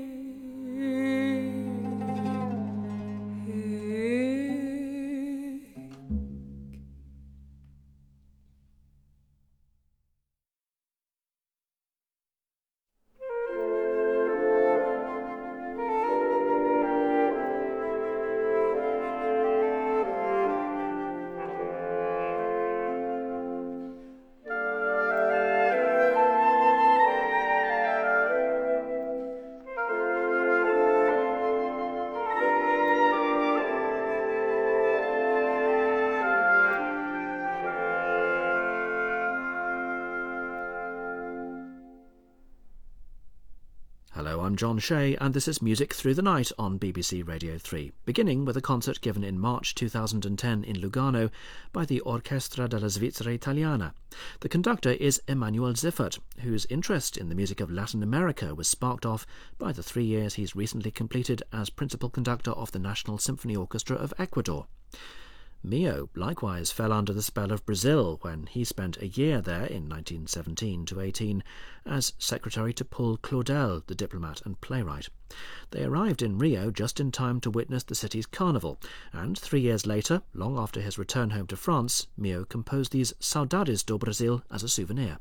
Hello, I'm John Shea, and this is Music Through the Night on B B C Radio three, beginning with a concert given in March two thousand ten in Lugano by the Orchestra della Svizzera Italiana. The conductor is Emanuel Ziffert, whose interest in the music of Latin America was sparked off by the three years he's recently completed as principal conductor of the National Symphony Orchestra of Ecuador. Mio likewise fell under the spell of Brazil when he spent a year there in nineteen seventeen to eighteen as secretary to Paul Claudel, the diplomat and playwright. They arrived in Rio just in time to witness the city's carnival, and three years later, long after his return home to France, Mio composed these Saudades do Brasil as a souvenir.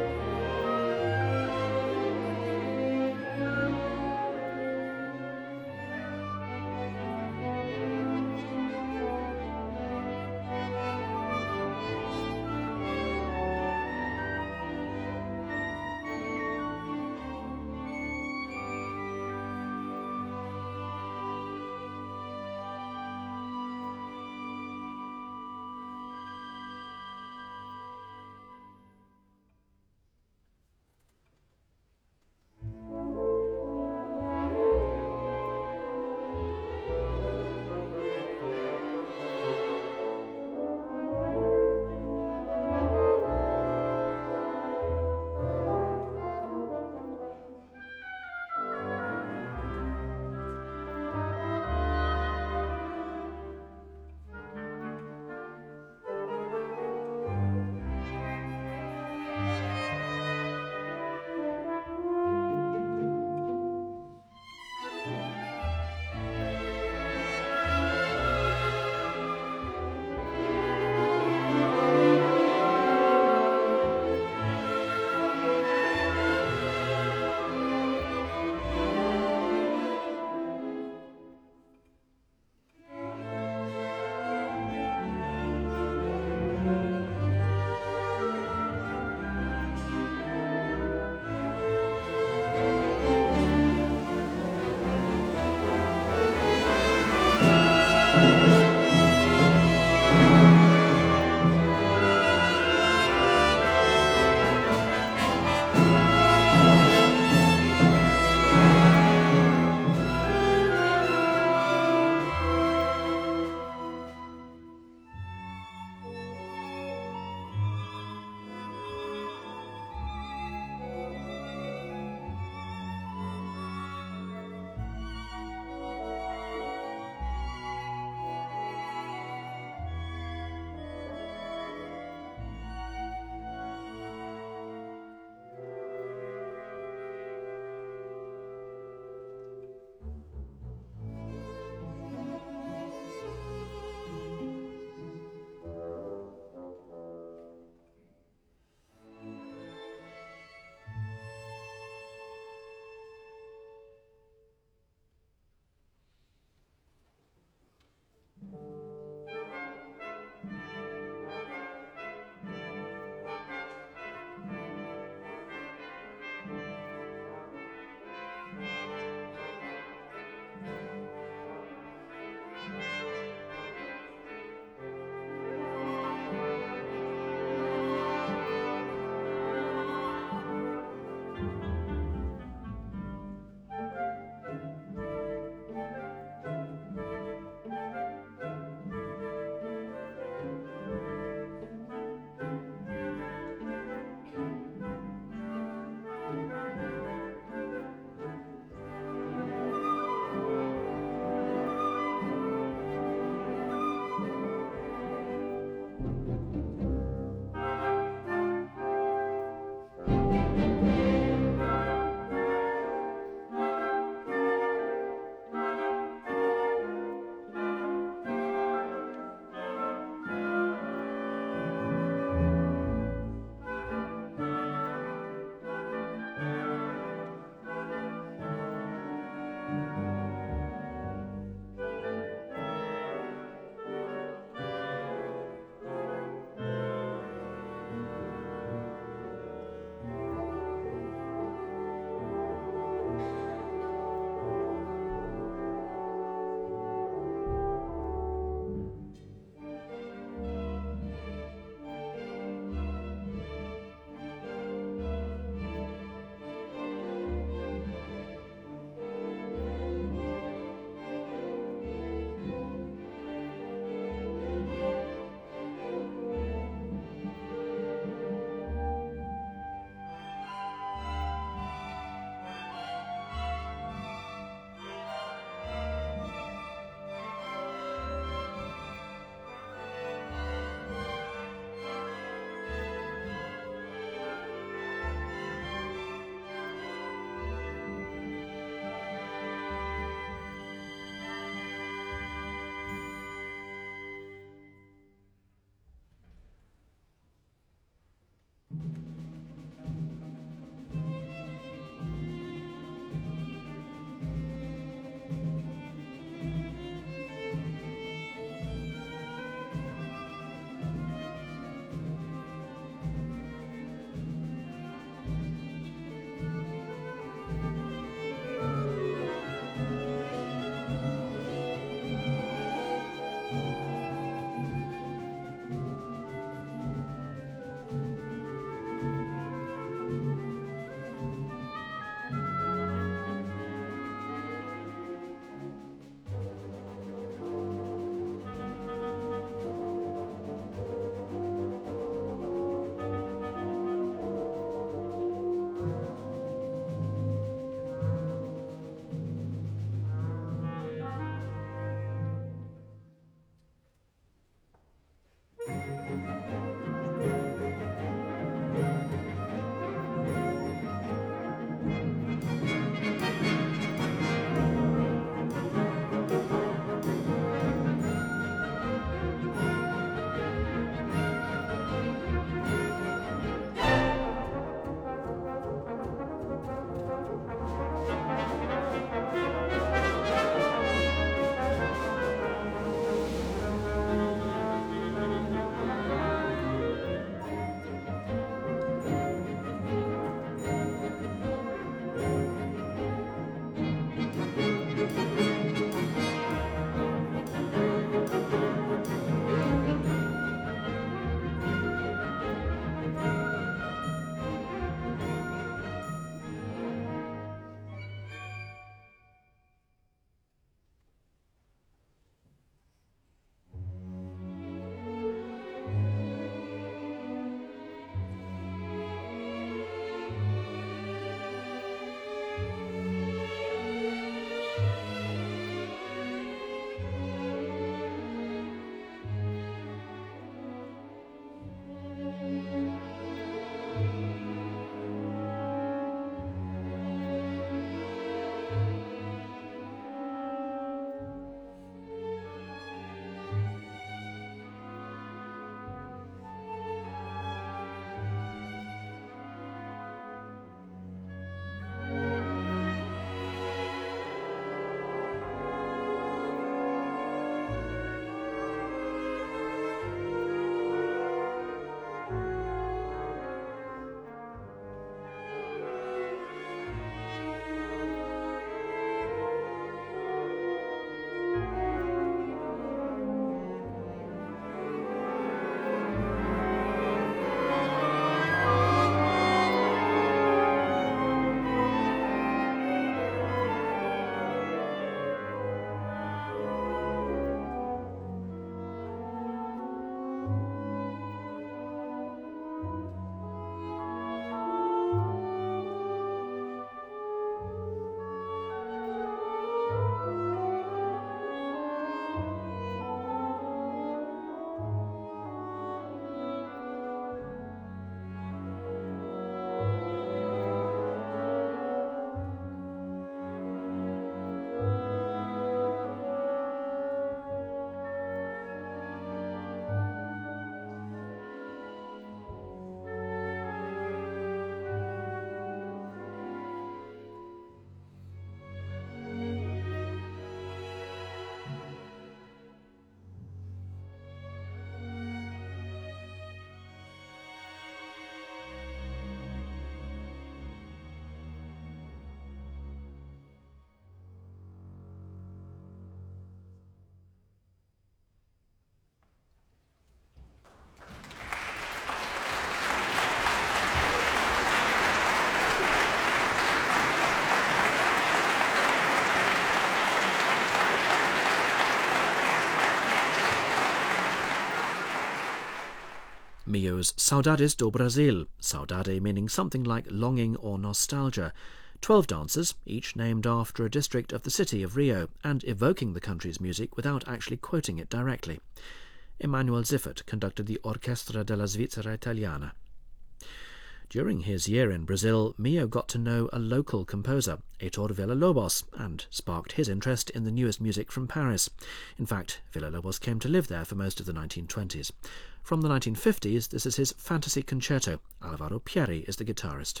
Mio's Saudades do Brasil, saudade meaning something like longing or nostalgia. Twelve dancers, each named after a district of the city of Rio, and evoking the country's music without actually quoting it directly. Emanuel Ziffert conducted the Orchestra della Svizzera Italiana. During his year in Brazil, Mio got to know a local composer, Heitor Villa-Lobos, and sparked his interest in the newest music from Paris. In fact, Villa-Lobos came to live there for most of the nineteen twenties. From the nineteen fifties, this is his Fantasy Concerto. Alvaro Pierri is the guitarist.